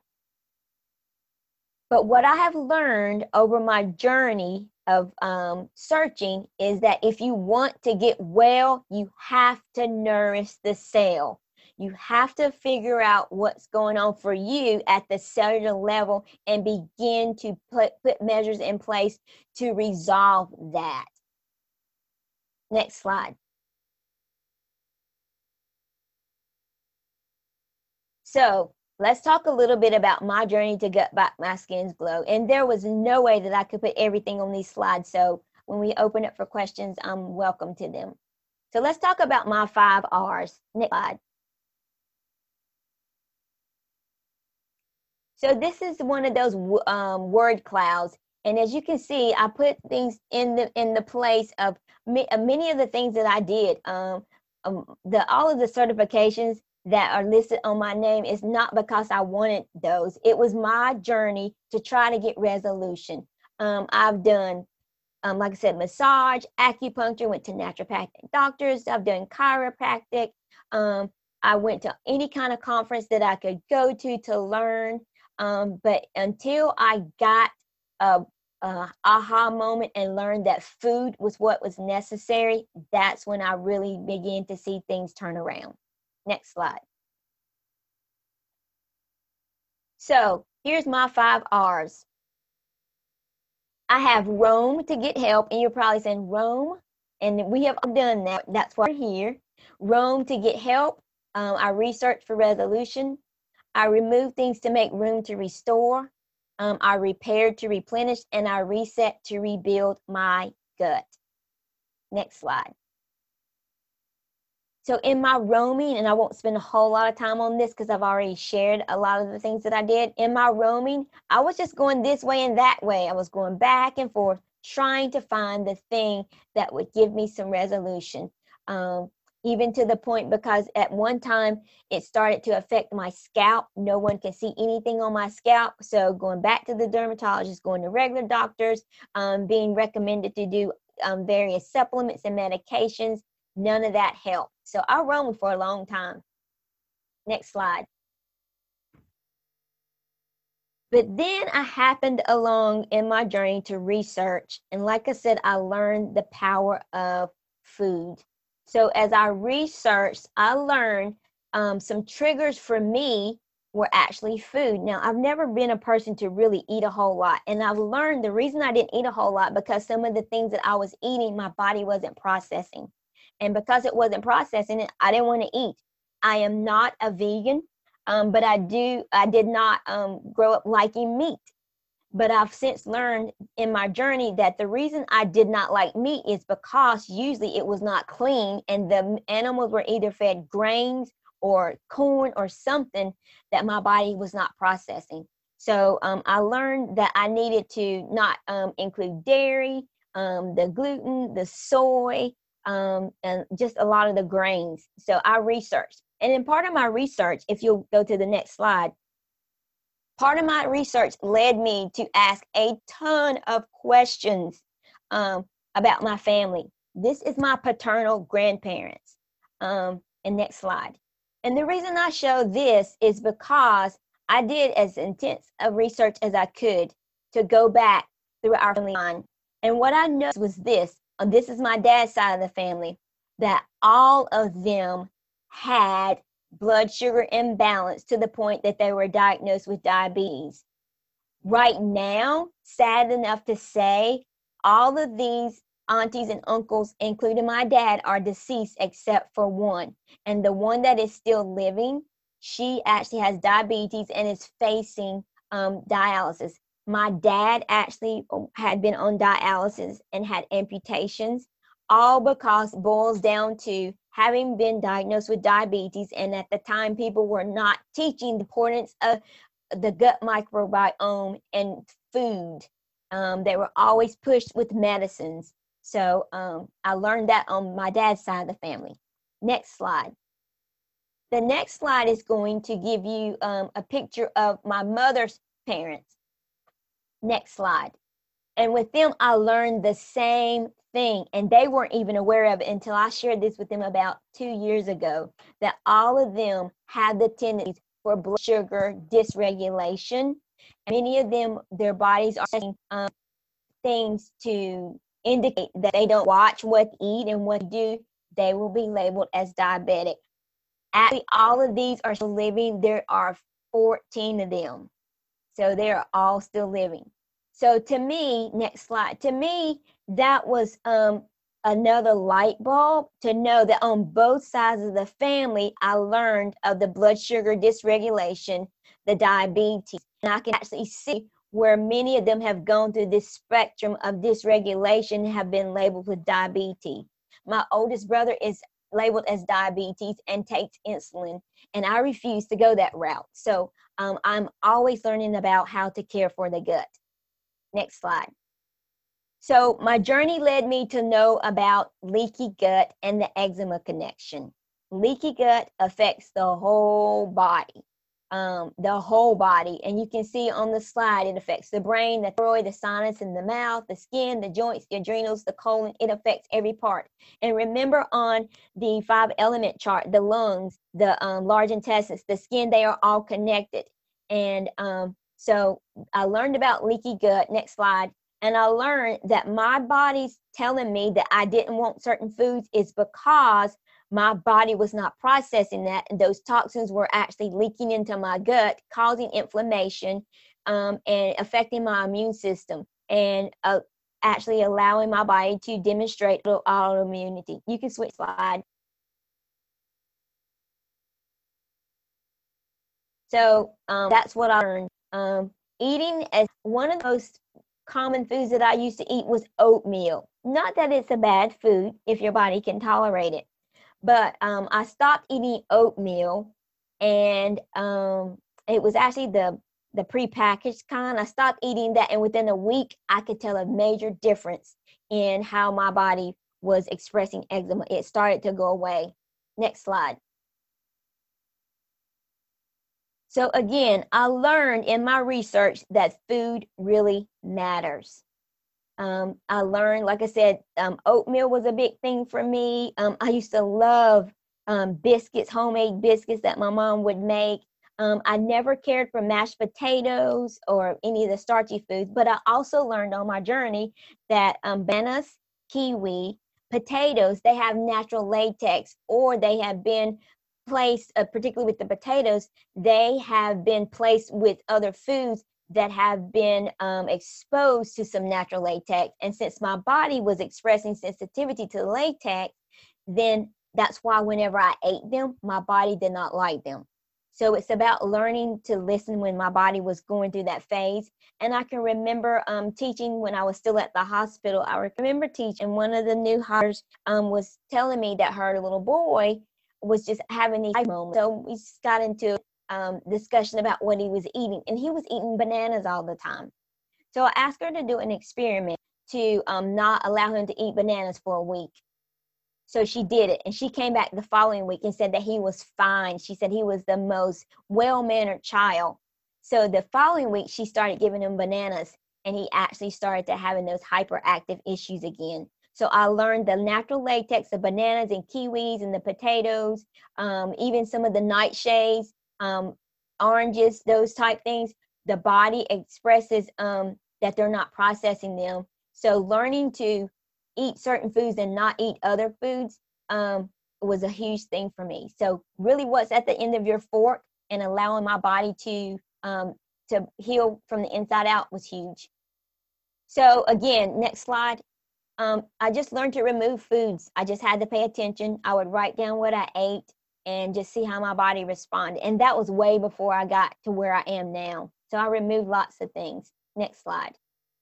But what I have learned over my journey of searching is that if you want to get well, you have to nourish the cell. You have to figure out what's going on for you at the cellular level and begin to put measures in place to resolve that. Next slide. So let's talk a little bit about my journey to Gut Back My Skin's Glow. And there was no way that I could put everything on these slides. So when we open up for questions, I'm welcome to them. So let's talk about my 5 R's. Next slide. So this is one of those word clouds. And as you can see, I put things in the place of many of the things that I did. All of the certifications that are listed on my name is not because I wanted those. It was my journey to try to get resolution. I've done, like I said, massage, acupuncture, went to naturopathic doctors. I've done chiropractic. I went to any kind of conference that I could go to learn. But until I got a aha moment and learned that food was what was necessary, that's when I really began to see things turn around. Next slide. So here's my 5 R's. I have roam to get help, and you're probably saying roam, and we have done that. That's why we're here. Roam to get help. I research for resolution. I remove things to make room to restore. I repaired to replenish, and I reset to rebuild my gut. Next slide. So in my roaming, and I won't spend a whole lot of time on this because I've already shared a lot of the things that I did. In my roaming, I was just going this way and that way. I was going back and forth, trying to find the thing that would give me some resolution. Even to the point, because at one time it started to affect my scalp. No one can see anything on my scalp. So going back to the dermatologist, going to regular doctors, being recommended to do various supplements and medications, none of that helped. So I roamed for a long time. Next slide. But then I happened along in my journey to research. And like I said, I learned the power of food. So as I researched, I learned some triggers for me were actually food. Now, I've never been a person to really eat a whole lot. And I've learned the reason I didn't eat a whole lot because some of the things that I was eating, my body wasn't processing. And because it wasn't processing it, I didn't want to eat. I am not a vegan, but I did not grow up liking meat. But I've since learned in my journey that the reason I did not like meat is because usually it was not clean and the animals were either fed grains or corn or something that my body was not processing. So I learned that I needed to not include dairy, the gluten, the soy, and just a lot of the grains. So I researched. And in part of my research, if you'll go to the next slide, part of my research led me to ask a ton of questions about my family. This is my paternal grandparents. And next slide. And the reason I show this is because I did as intense a research as I could to go back through our family line. And what I noticed was this. This is my dad's side of the family, that all of them had blood sugar imbalance to the point that they were diagnosed with diabetes. Right now, sad enough to say, all of these aunties and uncles, including my dad, are deceased except for one. And the one that is still living, she actually has diabetes and is facing dialysis. My dad actually had been on dialysis and had amputations, all because it boils down to having been diagnosed with diabetes. And at the time, people were not teaching the importance of the gut microbiome and food. They were always pushed with medicines. So I learned that on my dad's side of the family. Next slide. The next slide is going to give you a picture of my mother's parents. Next slide. And with them, I learned the same thing, and they weren't even aware of it until I shared this with them about 2 years ago, that all of them had the tendencies for blood sugar dysregulation. Many of them, their bodies are saying things to indicate that they don't watch what to eat and what to do. They will be labeled as diabetic. Actually, all of these are still living. There are 14 of them. So they are all still living. So to me, next slide, to me, that was another light bulb to know that on both sides of the family, I learned of the blood sugar dysregulation, the diabetes, and I can actually see where many of them have gone through this spectrum of dysregulation and have been labeled with diabetes. My oldest brother is labeled as diabetes and takes insulin, and I refuse to go that route. So I'm always learning about how to care for the gut. Next slide. So my journey led me to know about leaky gut and the eczema connection. Leaky gut affects the whole body. And you can see on the slide, it affects the brain, the thyroid, the sinus, and the mouth, the skin, the joints, the adrenals, the colon. It affects every part. And remember on the 5-element chart, the lungs, the large intestines, the skin, they are all connected. And so I learned about leaky gut. Next slide. And I learned that my body's telling me that I didn't want certain foods is because my body was not processing that, and those toxins were actually leaking into my gut, causing inflammation and affecting my immune system, and actually allowing my body to demonstrate autoimmunity. You can switch slide. So that's what I learned. Eating as one of the most common foods that I used to eat was oatmeal. Not that it's a bad food if your body can tolerate it, but I stopped eating oatmeal, and it was actually the prepackaged kind. I stopped eating that, and within a week, I could tell a major difference in how my body was expressing eczema. It started to go away. Next slide. So again, I learned in my research that food really matters. I learned, like I said, oatmeal was a big thing for me. I used to love biscuits, homemade biscuits that my mom would make. I never cared for mashed potatoes or any of the starchy foods, but I also learned on my journey that bananas, kiwi, potatoes, they have natural latex, or they have been placed, particularly with the potatoes, they have been placed with other foods that have been exposed to some natural latex. And since my body was expressing sensitivity to the latex, then that's why whenever I ate them, my body did not like them. So it's about learning to listen when my body was going through that phase. And I can remember teaching when I was still at the hospital. I remember teaching, one of the new hires was telling me that her little boy was just having these moments. So we just got into discussion about what he was eating, and he was eating bananas all the time. So I asked her to do an experiment to not allow him to eat bananas for a week. So she did it, and she came back the following week and said that he was fine. She said he was the most well-mannered child. So the following week, she started giving him bananas, and he actually started to having those hyperactive issues again. So I learned the natural latex of bananas and kiwis and the potatoes, even some of the nightshades, oranges, those type things. The body expresses that they're not processing them. So learning to eat certain foods and not eat other foods was a huge thing for me. So really what's at the end of your fork and allowing my body to heal from the inside out was huge. So again, next slide. I just learned to remove foods. I just had to pay attention. I would write down what I ate and just see how my body responded. And that was way before I got to where I am now. So I removed lots of things. Next slide.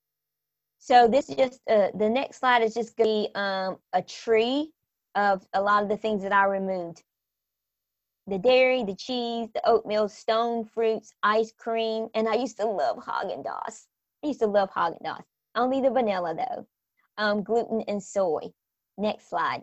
So this is just, the next slide is just going to be a tree of a lot of the things that I removed. The dairy, the cheese, the oatmeal, stone fruits, ice cream, and I used to love Haagen-Dazs. I used to love Haagen-Dazs. Only the vanilla though. Gluten and soy. Next slide.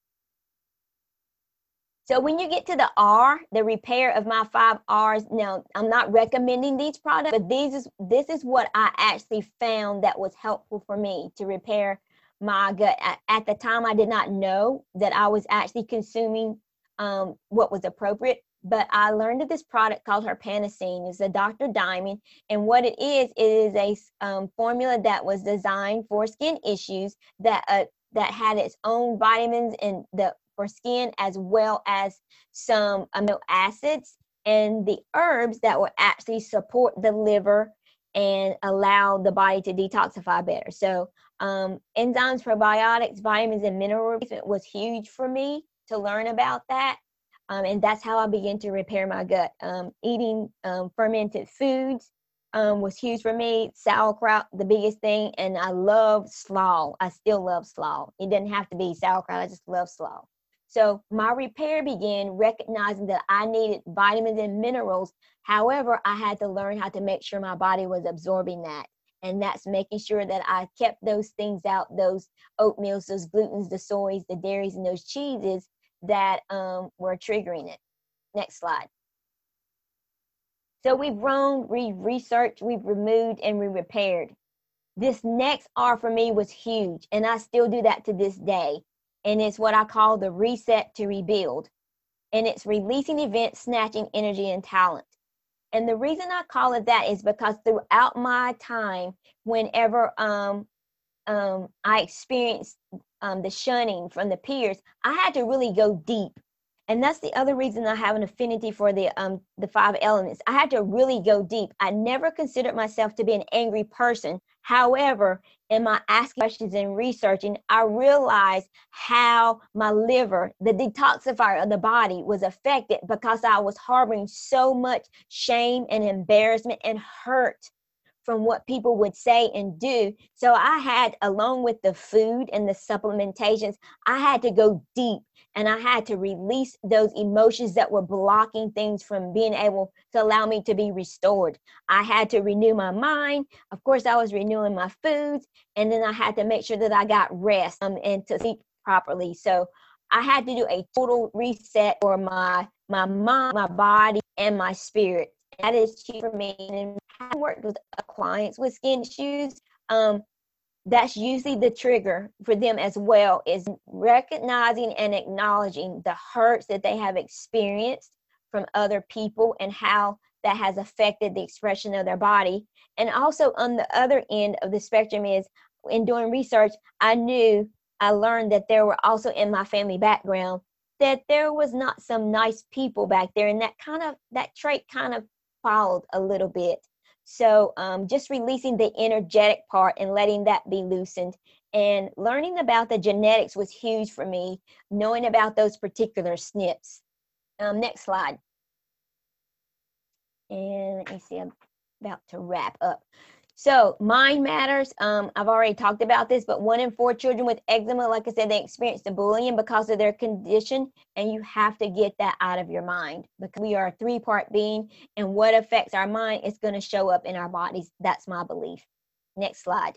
So when you get to the R, the repair of my 5 R's, now I'm not recommending these products, but this is what I actually found that was helpful for me to repair my gut. At the time, I did not know that I was actually consuming what was appropriate, but I learned of this product called Herpanocene. It's a Dr. Diamond, and what it is a formula that was designed for skin issues that had its own vitamins and for skin, as well as some amino acids and the herbs that will actually support the liver and allow the body to detoxify better. So Enzymes, probiotics, vitamins, and mineral replacement was huge for me to learn about that. And that's how I began to repair my gut. Eating fermented foods was huge for me. Sauerkraut, the biggest thing. And I love slaw. I still love slaw. It doesn't have to be sauerkraut. I just love slaw. So my repair began recognizing that I needed vitamins and minerals. However, I had to learn how to make sure my body was absorbing that. And that's making sure that I kept those things out, those oatmeals, those glutens, the soys, the dairies, and those cheeses that were triggering it. Next slide. So we've grown, we've researched, we've removed, and we repaired. This next R for me was huge, and I still do that to this day. And it's what I call the reset to rebuild. And it's releasing events, snatching energy and talent. And the reason I call it that is because throughout my time, whenever I experienced the shunning from the peers, I had to really go deep. And that's the other reason I have an affinity for the 5 elements. I had to really go deep. I never considered myself to be an angry person. However, in my asking questions and researching, I realized how my liver, the detoxifier of the body, was affected because I was harboring so much shame and embarrassment and hurt from what people would say and do. So I had, along with the food and the supplementations, I had to go deep, and I had to release those emotions that were blocking things from being able to allow me to be restored. I had to renew my mind. Of course, I was renewing my foods, and then I had to make sure that I got rest and to sleep properly. So I had to do a total reset for my mind, my body, and my spirit. That is key for me. And having worked with clients with skin issues, that's usually the trigger for them as well, is recognizing and acknowledging the hurts that they have experienced from other people and how that has affected the expression of their body. And also on the other end of the spectrum is, in doing research, I learned that there were also in my family background that there was not some nice people back there, and that trait kind of followed a little bit. So just releasing the energetic part and letting that be loosened, and learning about the genetics was huge for me, knowing about those particular SNPs. Next slide. And let me see, I'm about to wrap up. So mind matters. I've already talked about this, but 1 in 4 children with eczema, like I said, they experience the bullying because of their condition, and you have to get that out of your mind, because we are a 3-part being, and what affects our mind is going to show up in our bodies. That's my belief. Next slide.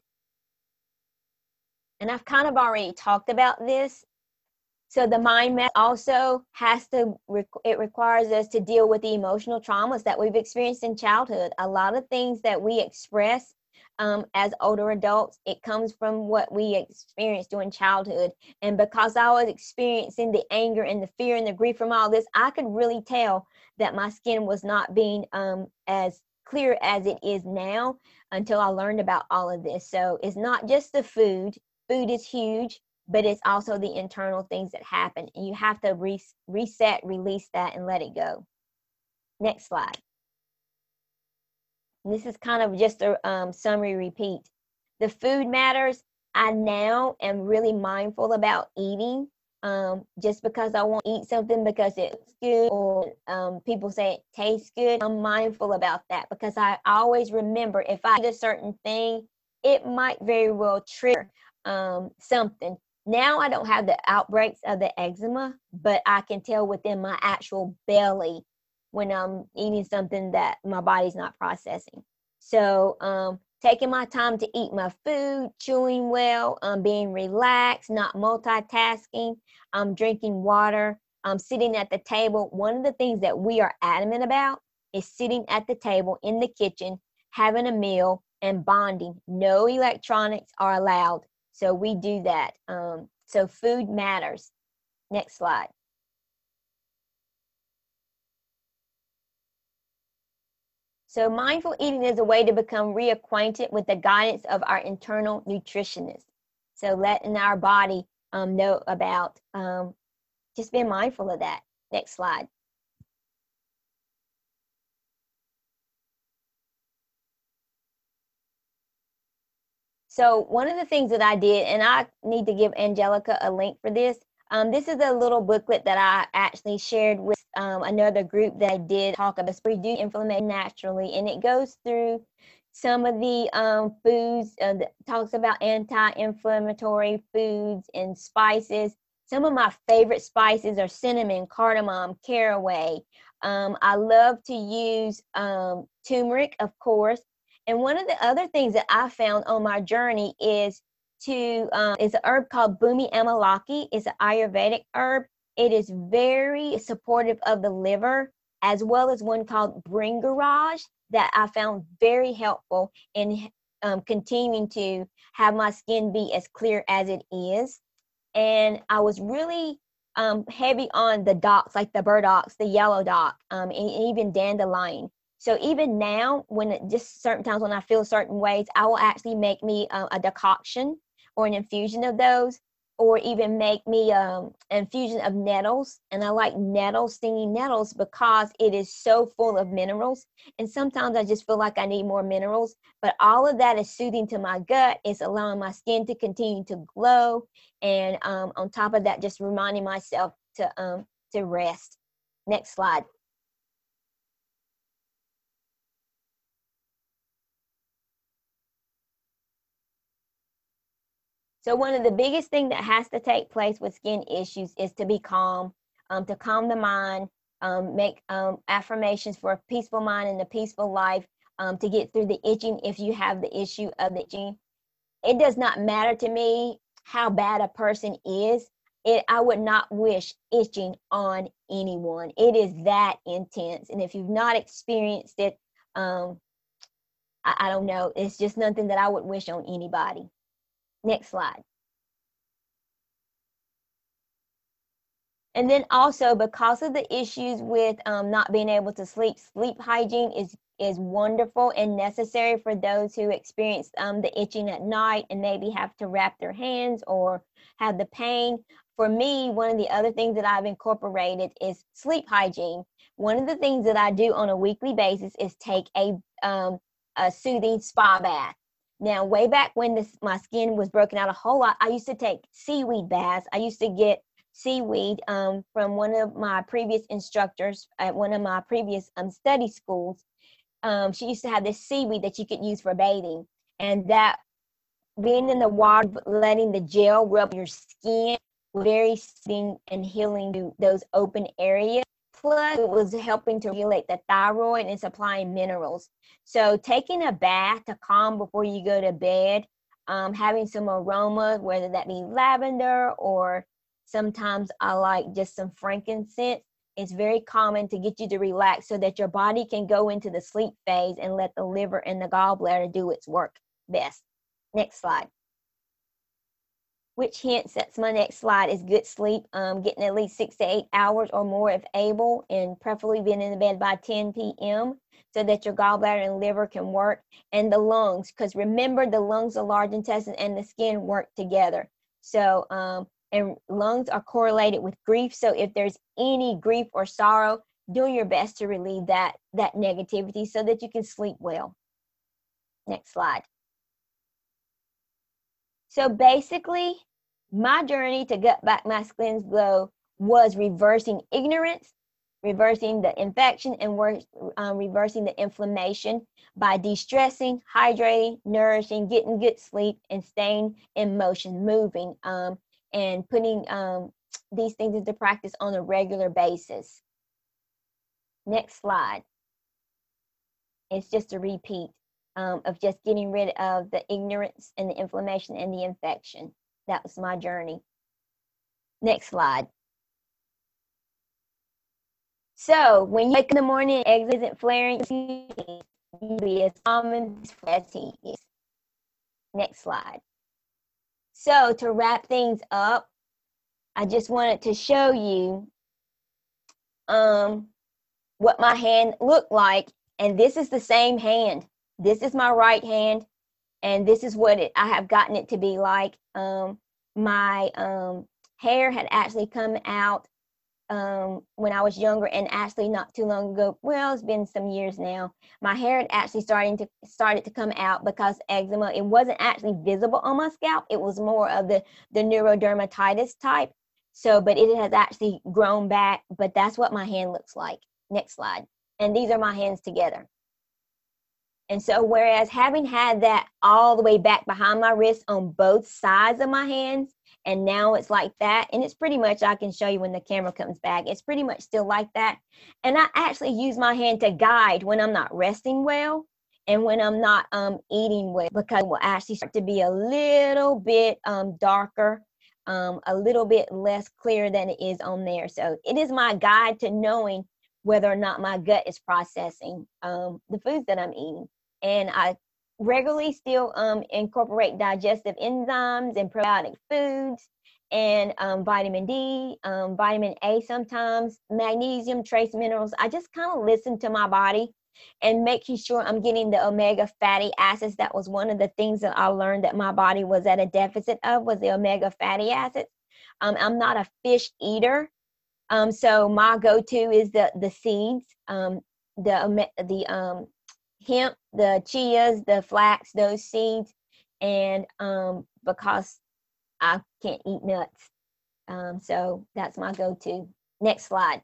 And I've kind of already talked about this. So the mind map also it requires us to deal with the emotional traumas that we've experienced in childhood. A lot of things that we express as older adults, it comes from what we experienced during childhood. And because I was experiencing the anger and the fear and the grief from all this, I could really tell that my skin was not being as clear as it is now until I learned about all of this. So it's not just the food. Food is huge, but it's also the internal things that happen. And you have to reset, release that, and let it go. Next slide. And this is kind of just a summary repeat. The food matters. I now am really mindful about eating. Just because I want to eat something because it's good, or people say it tastes good, I'm mindful about that, because I always remember if I eat a certain thing, it might very well trigger something. Now I don't have the outbreaks of the eczema, but I can tell within my actual belly when I'm eating something that my body's not processing. So taking my time to eat my food, chewing well, being relaxed, not multitasking, drinking water, sitting at the table. One of the things that we are adamant about is sitting at the table in the kitchen, having a meal, and bonding. No electronics are allowed. So we do that. So food matters. Next slide. So mindful eating is a way to become reacquainted with the guidance of our internal nutritionist. So letting our body know about just being mindful of that. Next slide. So one of the things that I did, and I need to give Angelica a link for this. This is a little booklet that I actually shared with another group that I did talk about reduce inflammation naturally, and it goes through some of the foods that talks about anti-inflammatory foods and spices. Some of my favorite spices are cinnamon, cardamom, caraway. I love to use turmeric, of course. And one of the other things that I found on my journey is is an herb called Bhumi Amalaki. It's an Ayurvedic herb. It is very supportive of the liver, as well as one called Bringaraj that I found very helpful in continuing to have my skin be as clear as it is. And I was really heavy on the docks, like the burdock, the yellow dock, and even dandelion. So even now, just certain times when I feel certain ways, I will actually make me a decoction or an infusion of those, or even make me an infusion of nettles. And I like nettles, stinging nettles, because it is so full of minerals. And sometimes I just feel like I need more minerals. But all of that is soothing to my gut. It's allowing my skin to continue to glow. And on top of that, just reminding myself to rest. Next slide. So one of the biggest things that has to take place with skin issues is to be calm, to calm the mind, make affirmations for a peaceful mind and a peaceful life, to get through the itching if you have the issue of the itching. It does not matter to me how bad a person is. I would not wish itching on anyone. It is that intense. And if you've not experienced it, I don't know. It's just nothing that I would wish on anybody. Next slide. And then also, because of the issues with not being able to sleep hygiene is wonderful and necessary for those who experience the itching at night and maybe have to wrap their hands or have the pain. For me, one of the other things that I've incorporated is sleep hygiene. One of the things that I do on a weekly basis is take a soothing spa bath. Now, way back when my skin was broken out a whole lot, I used to take seaweed baths. I used to get seaweed from one of my previous instructors at one of my previous study schools. She used to have this seaweed that you could use for bathing. And that being in the water, letting the gel rub your skin, very soothing and healing to those open areas. Plus, it was helping to regulate the thyroid and supplying minerals. So taking a bath to calm before you go to bed, having some aroma, whether that be lavender or sometimes I like just some frankincense. It's very common to get you to relax so that your body can go into the sleep phase and let the liver and the gallbladder do its work best. Next slide. Which hence, that's my next slide, is good sleep, getting at least 6 to 8 hours or more if able, and preferably being in the bed by 10 p.m. so that your gallbladder and liver can work. And the lungs, because remember, the lungs, the large intestine, and the skin work together. So, and lungs are correlated with grief. So if there's any grief or sorrow, do your best to relieve that negativity so that you can sleep well. Next slide. So basically, my journey to get back my skin's glow was reversing ignorance, reversing the infection, and reversing the inflammation by de-stressing, hydrating, nourishing, getting good sleep, and staying in motion, moving, and putting these things into practice on a regular basis. Next slide. It's just a repeat of just getting rid of the ignorance and the inflammation and the infection. That was my journey. Next slide. So when you wake in the morning, eggs isn't flaring, you be as calm as he is. Next slide. So to wrap things up, I just wanted to show you what my hand looked like. And this is the same hand. This is my right hand. And this is what I have gotten it to be like. My hair had actually come out when I was younger, and actually not too long ago, well, it's been some years now, my hair had actually started to come out because eczema. It wasn't actually visible on my scalp. It was more of the neurodermatitis type. So, but it has actually grown back, but that's what my hand looks like. Next slide. And these are my hands together. And so whereas having had that all the way back behind my wrist on both sides of my hands, and now it's like that, and it's pretty much, I can show you when the camera comes back, it's pretty much still like that. And I actually use my hand to guide when I'm not resting well and when I'm not eating well, because it will actually start to be a little bit darker, a little bit less clear than it is on there. So it is my guide to knowing whether or not my gut is processing the foods that I'm eating. And I regularly still incorporate digestive enzymes and probiotic foods, and vitamin D, vitamin A sometimes, magnesium, trace minerals. I just kind of listen to my body and making sure I'm getting the omega fatty acids. That was one of the things that I learned that my body was at a deficit of, was the omega fatty acids. I'm not a fish eater. So my go-to is the seeds, the hemp, the chias, the flax, those seeds, and because I can't eat nuts, so that's my go-to. Next slide.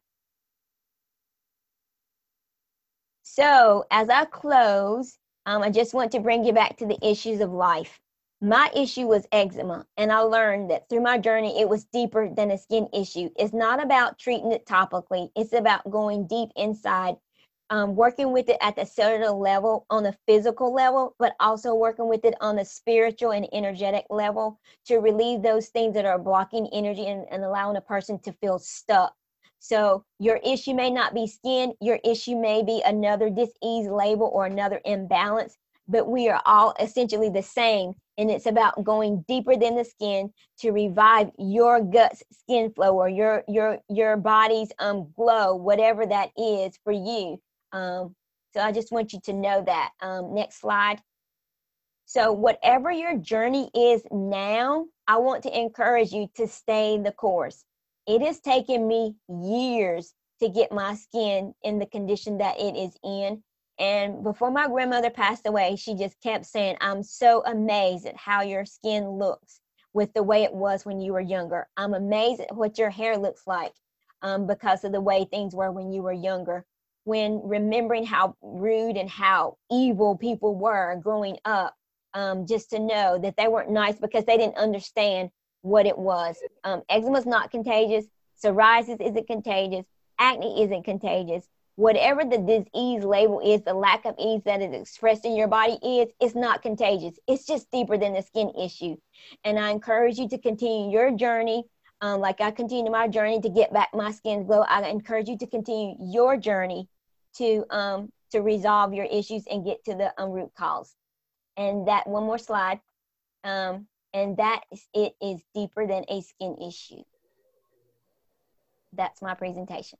So as I close, I just want to bring you back to the issues of life. My issue was eczema, and I learned that through my journey, it was deeper than a skin issue. It's not about treating it topically. It's about going deep inside, working with it at the cellular level, on the physical level, but also working with it on the spiritual and energetic level to relieve those things that are blocking energy and allowing a person to feel stuck. So your issue may not be skin, your issue may be another dis-ease label or another imbalance, but we are all essentially the same. And it's about going deeper than the skin to revive your gut's skin flow, or your body's glow, whatever that is for you. So I just want you to know that. Next slide. So whatever your journey is now, I want to encourage you to stay the course. It has taken me years to get my skin in the condition that it is in. And before my grandmother passed away, she just kept saying, I'm so amazed at how your skin looks with the way it was when you were younger. I'm amazed at what your hair looks like because of the way things were when you were younger. When remembering how rude and how evil people were growing up, just to know that they weren't nice because they didn't understand what it was. Eczema is not contagious. Psoriasis isn't contagious. Acne isn't contagious. Whatever the disease label is, the lack of ease that is expressed in your body it's not contagious. It's just deeper than the skin issue. And I encourage you to continue your journey. Like I continue my journey to get back my skin glow. I encourage you to continue your journey to resolve your issues and get to the root cause. And that one more slide. And that it is deeper than a skin issue. That's my presentation.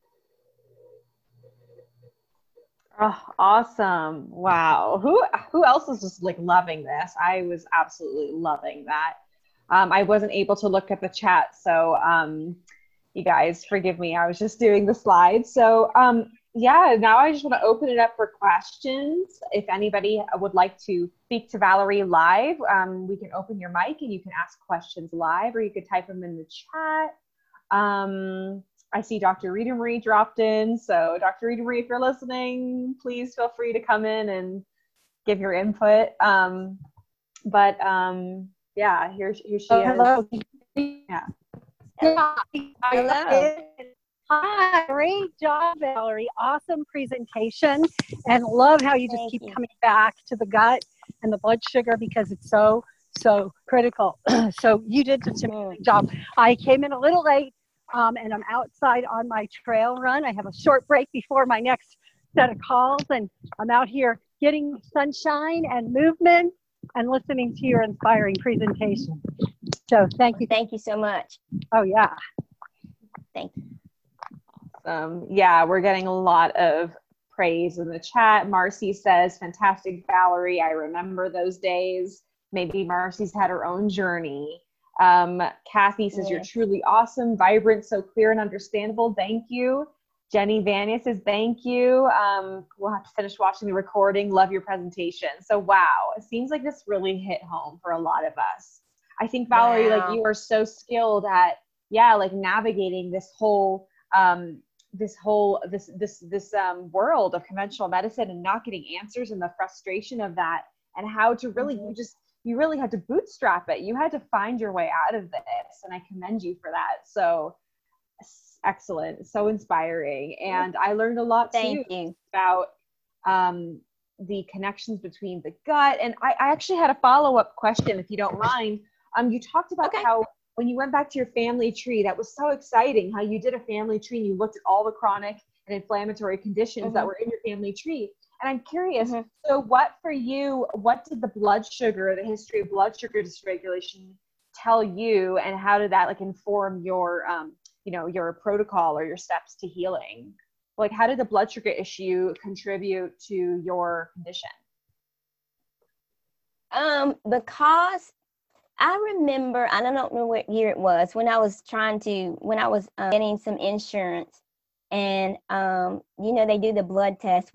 Oh, awesome. Wow. Who else is just like loving this? I was absolutely loving that. I wasn't able to look at the chat, so you guys forgive me. I was just doing the slides. So yeah, now I just want to open it up for questions. If anybody would like to speak to Valerie live, we can open your mic and you can ask questions live, or you could type them in the chat. I see Dr. Rita Marie dropped in. So Dr. Rita Marie, if you're listening, please feel free to come in and give your input. Yeah, here she is. Hello. Yeah. Hello. Hi, great job, Valerie. Awesome presentation, and love how you just keep coming back to the gut and the blood sugar, because it's so critical. So you did such a great job. I came in a little late, and I'm outside on my trail run. I have a short break before my next set of calls, and I'm out here getting sunshine and movement and listening to your inspiring presentation. So thank you. Thank you so much. Oh, yeah. Thank you. Yeah, we're getting a lot of praise in the chat. Marcy says, fantastic, Valerie. I remember those days. Maybe Marcy's had her own journey. Kathy says, you're truly awesome, vibrant, so clear and understandable. Thank you. Jenny Vania says, thank you. We'll have to finish watching the recording. Love your presentation. So, wow, it seems like this really hit home for a lot of us. I think, Valerie, like you are so skilled at, like navigating this whole world of conventional medicine and not getting answers and the frustration of that, and how to really, you really had to bootstrap it. You had to find your way out of this. And I commend you for that. So excellent. So inspiring. And I learned a lot too about the connections between the gut. And I actually had a follow-up question, if you don't mind. You talked about how when you went back to your family tree, that was so exciting, how you did a family tree and you looked at all the chronic and inflammatory conditions that were in your family tree. And I'm curious, so what did the blood sugar, the history of blood sugar dysregulation tell you, and how did that like inform your, your protocol or your steps to healing? Like, how did the blood sugar issue contribute to your condition? Because I remember, I don't know what year it was, when I was getting some insurance, and, they do the blood test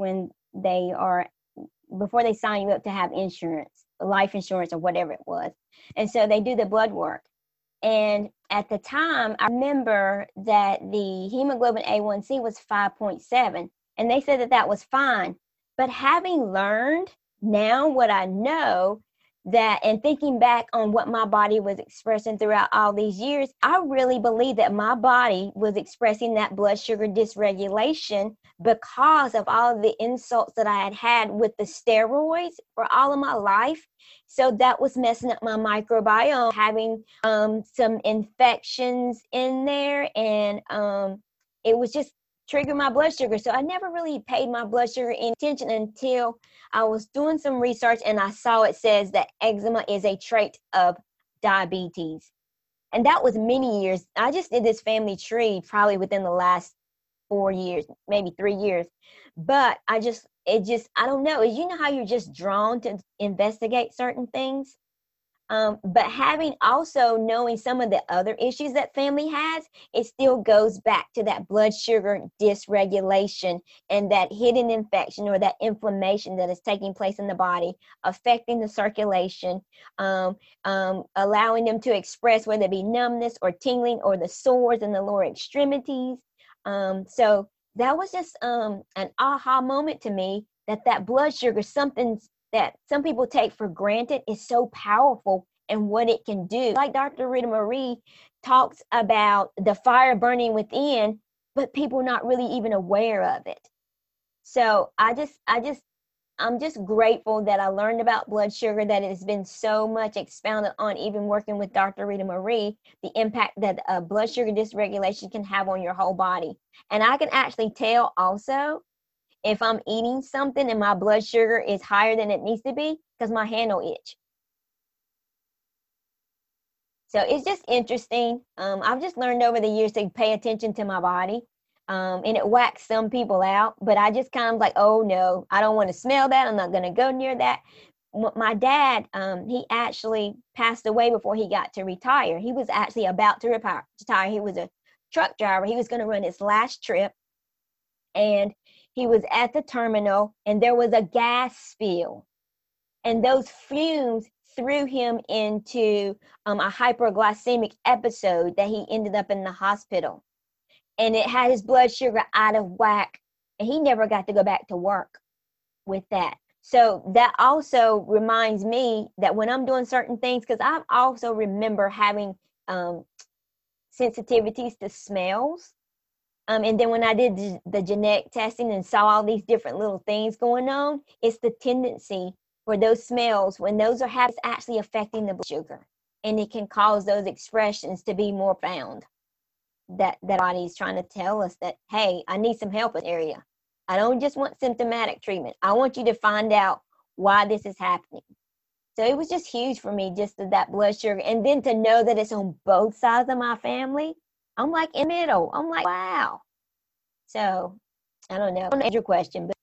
before they sign you up to have insurance, life insurance or whatever it was. And so they do the blood work. And at the time, I remember that the hemoglobin A1C was 5.7, and they said that was fine. But having learned now what I know, that, and thinking back on what my body was expressing throughout all these years, I really believe that my body was expressing that blood sugar dysregulation because of all of the insults that I had had with the steroids for all of my life. So that was messing up my microbiome, having some infections in there, and it was just triggering my blood sugar. So I never really paid my blood sugar any attention until I was doing some research and I saw it says that eczema is a trait of diabetes. And that was many years. I just did this family tree probably within the last 4 years, maybe 3 years. But I don't know. You know how you're just drawn to investigate certain things? But knowing some of the other issues that family has, it still goes back to that blood sugar dysregulation and that hidden infection or that inflammation that is taking place in the body, affecting the circulation, allowing them to express, whether it be numbness or tingling or the sores in the lower extremities. So that was just an aha moment to me, that blood sugar, something that some people take for granted, is so powerful and what it can do. Like Dr. Rita Marie talks about the fire burning within, but people not really even aware of it. So I'm just grateful that I learned about blood sugar, that it has been so much expounded on, even working with Dr. Rita Marie, the impact that blood sugar dysregulation can have on your whole body. And I can actually tell also if I'm eating something and my blood sugar is higher than it needs to be, because my hand will itch. So it's just interesting. I've just learned over the years to pay attention to my body. And it whacks some people out, but I just kind of like, oh no, I don't want to smell that. I'm not going to go near that. My dad, he actually passed away before he got to retire. He was actually about to retire. He was a truck driver. He was going to run his last trip, and he was at the terminal, and there was a gas spill, and those fumes threw him into a hyperglycemic episode that he ended up in the hospital. And it had his blood sugar out of whack, and he never got to go back to work with that. So that also reminds me that when I'm doing certain things, because I also remember having sensitivities to smells. And then when I did the genetic testing and saw all these different little things going on, it's the tendency for those smells, when those are habits, actually affecting the blood sugar. And it can cause those expressions to be more found. That body is trying to tell us that, hey, I need some help in this area. I don't just want symptomatic treatment. I want you to find out why this is happening. So it was just huge for me, just that blood sugar. And then to know that it's on both sides of my family, I'm like in the middle. I'm like, wow. So I don't know. I don't know your question, but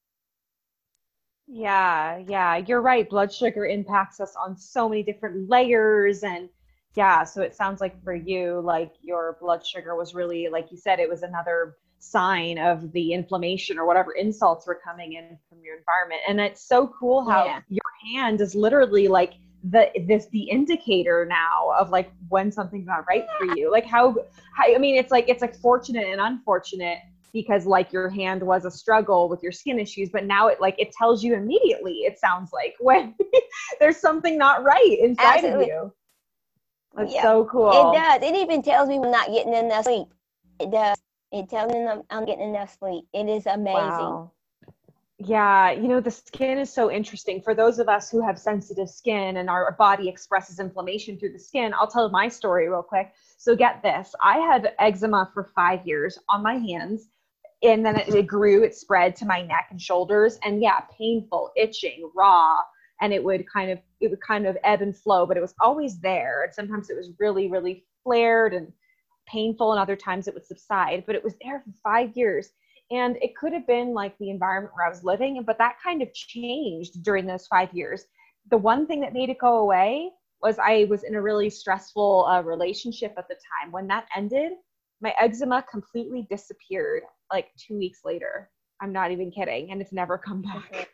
yeah, you're right. Blood sugar impacts us on so many different layers, and Yeah, so it sounds like for you, like your blood sugar was really, like you said, it was another sign of the inflammation or whatever insults were coming in from your environment. And it's so cool how Yeah, your hand is literally like the indicator now of like when something's not right for you. Like how I mean, it's like fortunate and unfortunate because like your hand was a struggle with your skin issues, but now it tells you immediately, it sounds like, when there's something not right inside of absolutely. you. That's Yep. so It cool. does. It even tells me I'm not getting enough sleep. It does. It tells me I'm getting enough sleep. It is amazing. Wow. Yeah, the skin is so interesting. For those of us who have sensitive skin and our body expresses inflammation through the skin, I'll tell my story real quick. So get this, I had eczema for 5 years on my hands, and then it grew, it spread to my neck and shoulders, and yeah, painful, itching, raw, and it would kind of ebb and flow, but it was always there. And sometimes it was really, really flared and painful, and other times it would subside, but it was there for 5 years. And it could have been like the environment where I was living, but that kind of changed during those 5 years. The one thing that made it go away was I was in a really stressful relationship at the time. When that ended, my eczema completely disappeared like 2 weeks later. I'm not even kidding. And it's never come back.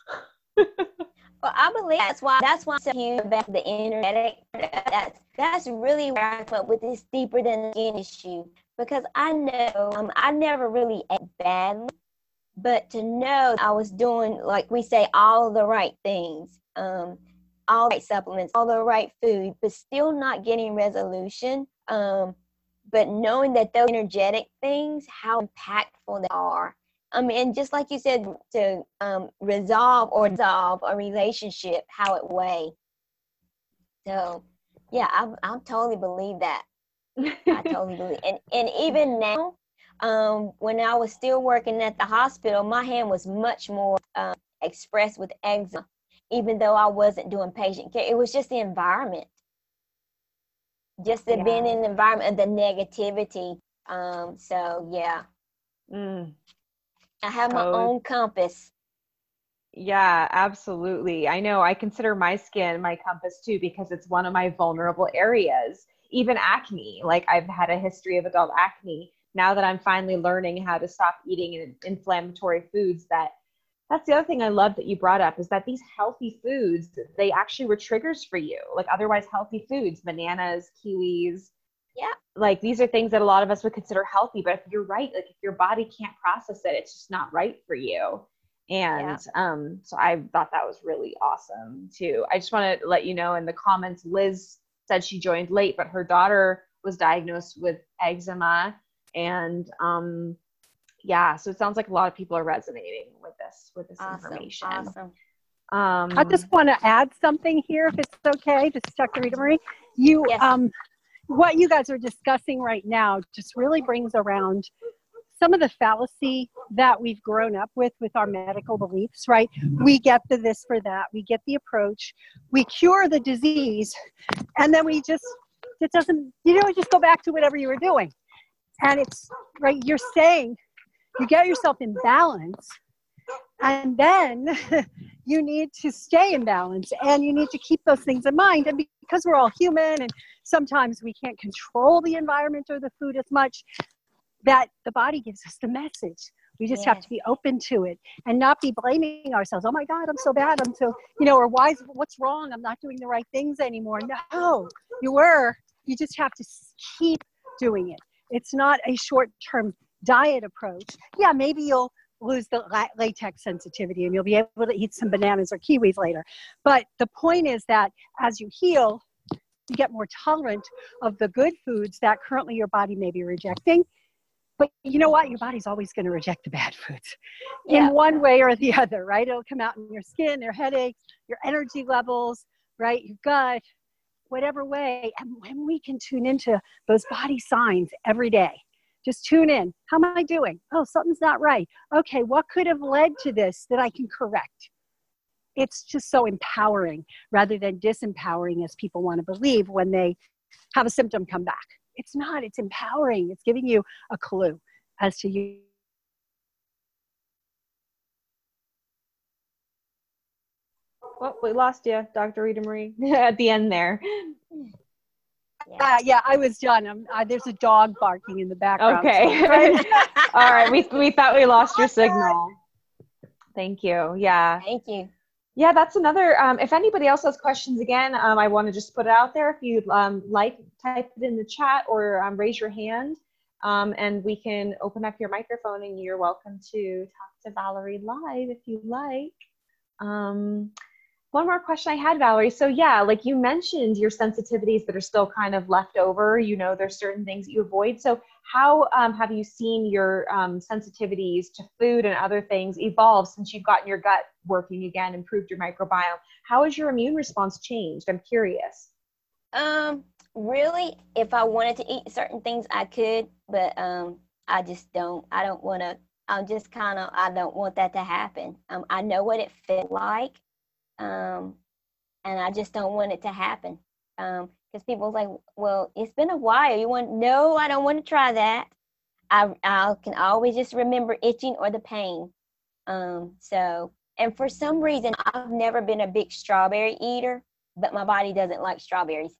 Well, I believe that's why I'm so huge about the energetic. That's really where I come up with this deeper than the skin issue, because I know I never really ate badly, but to know I was doing, like we say, all the right things, all the right supplements, all the right food, but still not getting resolution. But knowing that those energetic things, how impactful they are. And just like you said, to resolve or dissolve a relationship, how it weighs. So, yeah, I totally believe that. I totally believe, and even now, when I was still working at the hospital, my hand was much more expressed with eczema, even though I wasn't doing patient care. It was just the environment, just the being Yeah. in the environment and the negativity. So yeah, Mm. I have my Oh, own compass. yeah, absolutely. I know I consider my skin my compass too because it's one of my vulnerable areas. Even acne, like I've had a history of adult acne. Now that I'm finally learning how to stop eating inflammatory foods, that's the other thing I love that you brought up, is that these healthy foods, they actually were triggers for you. Like otherwise healthy foods, bananas, kiwis, Yeah, like these are things that a lot of us would consider healthy, but if you're right, like if your body can't process it, it's just not right for you. yeah. And so I thought that was really awesome too. I just want to let you know, in the comments, Liz said she joined late, but her daughter was diagnosed with eczema. And yeah, so it sounds like a lot of people are resonating with this Awesome, information. awesome. I just want to add something here, if it's okay. This is Dr. Rita Marie. You, Yes. what you guys are discussing right now just really brings around some of the fallacy that we've grown up with our medical beliefs, right? We get the this for that, we get the approach, we cure the disease, and then it doesn't, just go back to whatever you were doing. And it's, right, you're saying you get yourself in balance, and then you need to stay in balance, and you need to keep those things in mind. And because we're all human, and sometimes we can't control the environment or the food as much, that the body gives us the message. We just have to be open to it and not be blaming ourselves. Oh my God, I'm so bad. I'm so, or what's wrong? I'm not doing the right things anymore. No, you just have to keep doing it. It's not a short-term diet approach. Yeah, maybe you'll lose the latex sensitivity and you'll be able to eat some bananas or kiwis later. But the point is that as you heal, you get more tolerant of the good foods that currently your body may be rejecting. But you know what? Your body's always going to reject the bad foods in one way or the other, right? It'll come out in your skin, your headaches, your energy levels, right? Your gut, whatever way. And when we can tune into those body signs every day, just tune in. How am I doing? Oh, something's not right. Okay, what could have led to this that I can correct? It's just so empowering rather than disempowering, as people want to believe when they have a symptom come back. It's not, it's empowering. It's giving you a clue as to you. Well, we lost you, Dr. Rita Marie, at the end there. Yeah, I was done. There's a dog barking in the background. Okay. All right. We thought we lost your signal. Thank you. Yeah. Thank you. Yeah, that's another. If anybody else has questions, again, I want to just put it out there. If you'd type it in the chat or raise your hand, and we can open up your microphone, and you're welcome to talk to Valerie live if you'd like. One more question I had, Valerie. So yeah, like you mentioned, your sensitivities that are still kind of left over, there's certain things that you avoid. So how have you seen your sensitivities to food and other things evolve since you've gotten your gut working again, improved your microbiome? How has your immune response changed? I'm curious. Really, if I wanted to eat certain things, I could, but I just don't. I don't want to. I'm just I don't want that to happen. I know what it felt like. And I just don't want it to happen. Because people like, well, it's been a while. No, I don't want to try that. I can always just remember itching or the pain. And for some reason, I've never been a big strawberry eater, but my body doesn't like strawberries.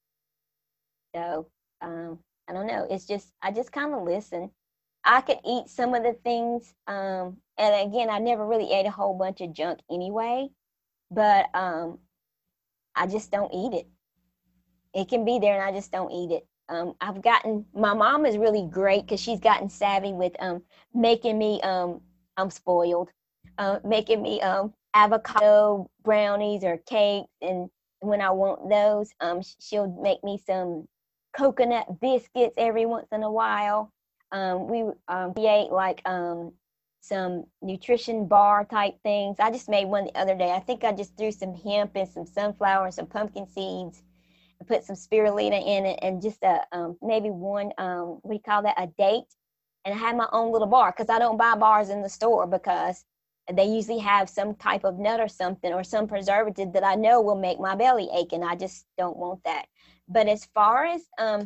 So, I don't know. I just kind of listen. I could eat some of the things. And again, I never really ate a whole bunch of junk anyway. But I just don't eat it. It can be there and I just don't eat it. My mom is really great because she's gotten savvy with making me, I'm spoiled, making me avocado brownies or cakes. And when I want those, she'll make me some coconut biscuits every once in a while. We create like some nutrition bar type things. I just made one the other day. I think I just threw some hemp and some sunflower and some pumpkin seeds and put some spirulina in it and just maybe one, what do you call that, a date. And I had my own little bar because I don't buy bars in the store because they usually have some type of nut or something or some preservative that I know will make my belly ache, and I just don't want that. But as far as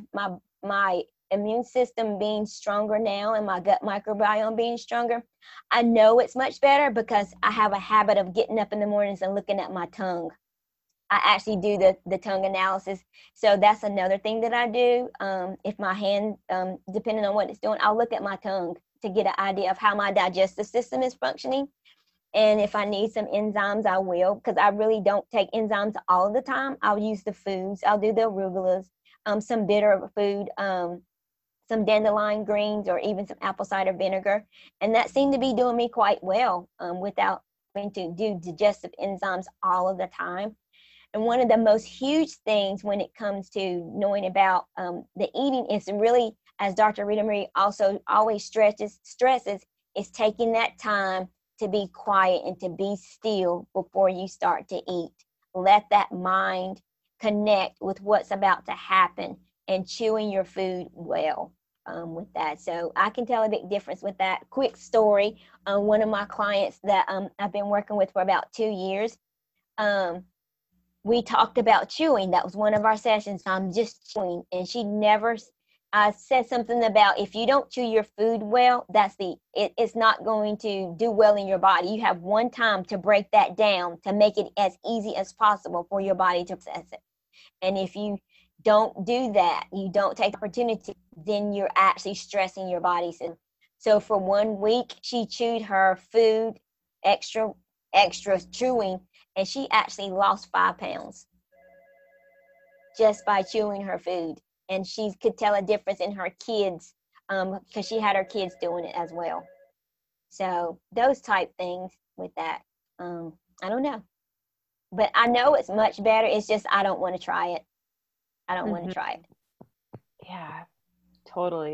my immune system being stronger now and my gut microbiome being stronger, I know it's much better because I have a habit of getting up in the mornings and looking at my tongue. I actually do the tongue analysis. So that's another thing that I do. If my hand, depending on what it's doing, I'll look at my tongue to get an idea of how my digestive system is functioning. And if I need some enzymes, I will, because I really don't take enzymes all of the time. I'll use the foods. I'll do the arugulas, some bitter food, some dandelion greens, or even some apple cider vinegar. And that seemed to be doing me quite well without having to do digestive enzymes all of the time. And one of the most huge things when it comes to knowing about the eating is really, as Dr. Rita Marie also always stresses, is taking that time to be quiet and to be still before you start to eat. Let that mind connect with what's about to happen and chewing your food well. With that. So I can tell a big difference with that. Quick story, one of my clients that I've been working with for about 2 years, we talked about chewing. That was one of our sessions. I'm just chewing, and she never said something about if you don't chew your food well, it's not going to do well in your body. You have one time to break that down to make it as easy as possible for your body to process it. And if you don't do that, you don't take the opportunity, then you're actually stressing your body. So for 1 week, she chewed her food extra chewing, and she actually lost 5 pounds just by chewing her food. And she could tell a difference in her kids because she had her kids doing it as well. So those type things with that, I don't know. But I know it's much better. It's just I don't want to try it. I don't want to try it. Yeah, totally.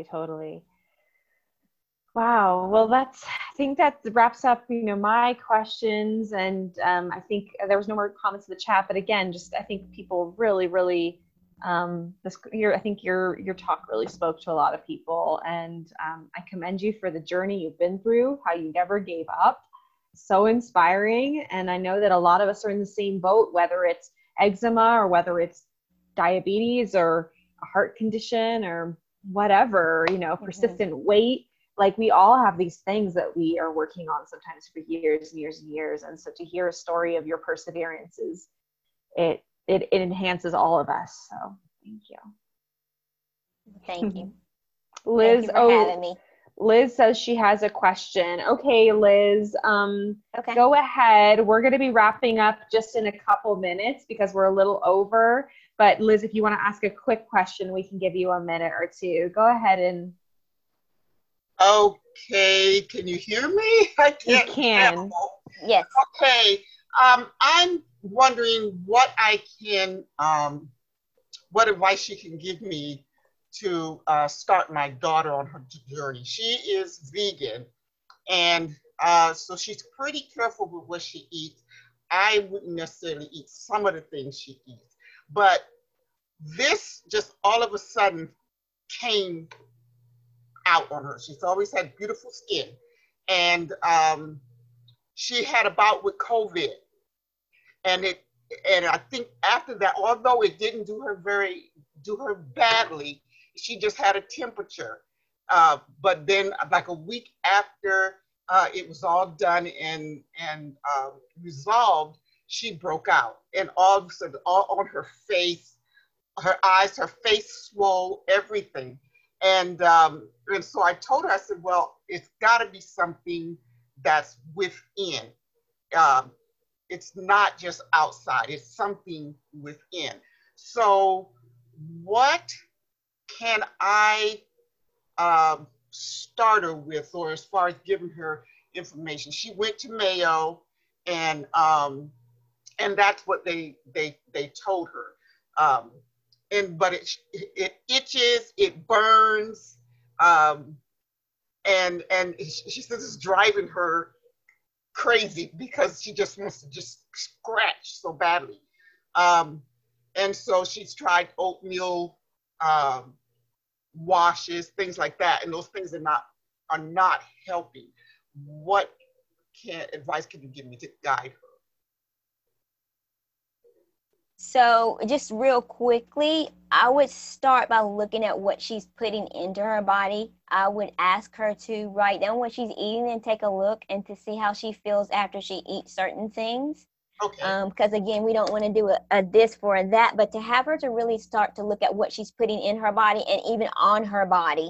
Wow. Well, I think that wraps up, my questions. And I think there was no more comments in the chat. But again, I think people really, I think your talk really spoke to a lot of people. And I commend you for the journey you've been through, how you never gave up. So inspiring. And I know that a lot of us are in the same boat, whether it's eczema or whether it's diabetes or a heart condition or whatever, persistent weight. Like we all have these things that we are working on sometimes for years and years and years. And so to hear a story of your perseverance it enhances all of us. So thank you. Thank you. Liz, Thank you for having me. Liz says she has a question. Okay, Liz, Okay. go ahead. We're going to be wrapping up just in a couple minutes because we're a little over. But Liz, if you want to ask a quick question, we can give you a minute or two. Go ahead and. Okay, can you hear me? I can't. You can. Yes. Okay, I'm wondering what I can, what advice you can give me to start my daughter on her journey. She is vegan, and so she's pretty careful with what she eats. I wouldn't necessarily eat some of the things she eats, but this just all of a sudden came out on her. She's always had beautiful skin, and she had a bout with COVID, and I think after that, although it didn't do her badly, she just had a temperature. But then, like a week after it was all done and resolved, she broke out, and all of a sudden, all on her face, her eyes, her face swole, everything. And so I told her, I said, well, it's got to be something that's within. It's not just outside, it's something within. So what can I start her with, or as far as giving her information? She went to Mayo, and that's what they told her. But it itches, it burns, and she says it's driving her crazy because she just wants to just scratch so badly. And so she's tried oatmeal washes, things like that, and those things are not helping. What advice can you give me to guide her? So just real quickly, I would start by looking at what she's putting into her body. I would ask her to write down what she's eating and take a look and to see how she feels after she eats certain things. Okay. Because again, we don't want to do a this for that, but to have her to really start to look at what she's putting in her body and even on her body.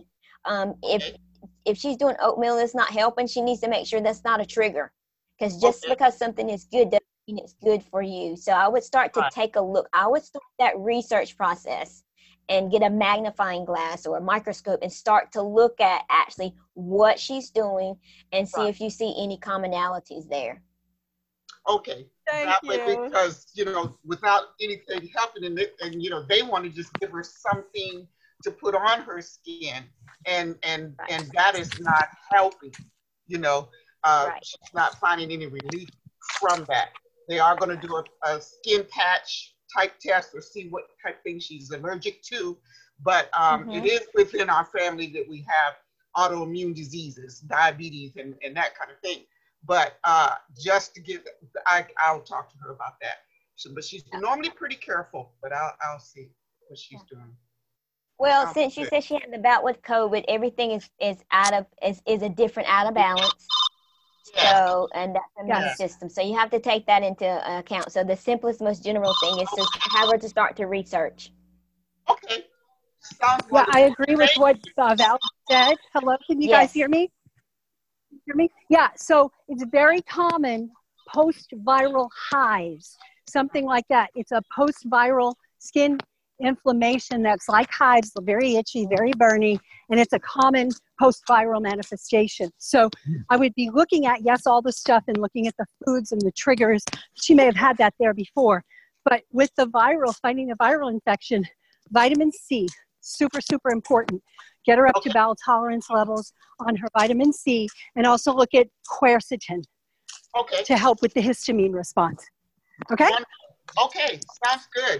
If she's doing oatmeal that's not helping, she needs to make sure that's not a trigger. Because just because something is good doesn't mean it's good for you. So I would start to take a look. I would start that research process and get a magnifying glass or a microscope and start to look at actually what she's doing and see if you see any commonalities there. Okay. That way, because, without anything helping, and they want to just give her something to put on her skin, and that is not helping. She's not finding any relief from that. They are going to do a skin patch type test or see what type of thing she's allergic to, but it is within our family that we have autoimmune diseases, diabetes, and that kind of thing. But just to give, I'll talk to her about that. So, but she's normally pretty careful, but I'll see what she's doing. Well, since you said she had the bout with COVID, everything is a different out of balance. So, and that's the immune system. So you have to take that into account. So the simplest, most general thing is to have her to start to research. Okay. Yeah, I agree with what Val said. Hello, can you guys hear me? Hear me? Yeah, so it's very common post-viral hives, something like that. It's a post-viral skin inflammation that's like hives, very itchy, very burny, and it's a common post-viral manifestation. So I would be looking at, all the stuff and looking at the foods and the triggers. She may have had that there before, but with the finding the viral infection, vitamin C, super, super important. Get her up to bowel tolerance levels on her vitamin C, and also look at quercetin to help with the histamine response. Okay? Okay, sounds good.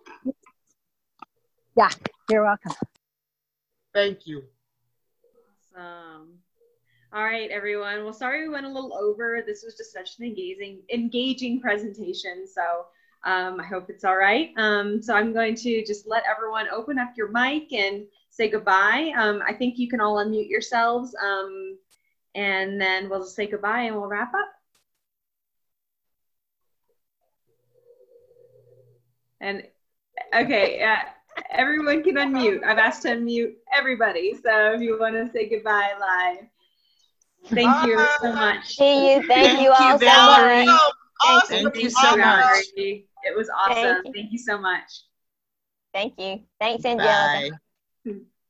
Yeah, you're welcome. Thank you. Awesome. All right, everyone. Well, sorry we went a little over. This was just such an engaging presentation. So I hope it's all right. So I'm going to just let everyone open up your mic and say goodbye. I think you can all unmute yourselves, and then we'll just say goodbye and we'll wrap up. And okay, Everyone can unmute. I've asked to unmute everybody. So if you want to say goodbye live. Thank you so much. See you. Thank you all so Valerie. much. Awesome. Thank you so much. It was awesome. Thank you so much. Thank you. Thanks, Angelica. Bye.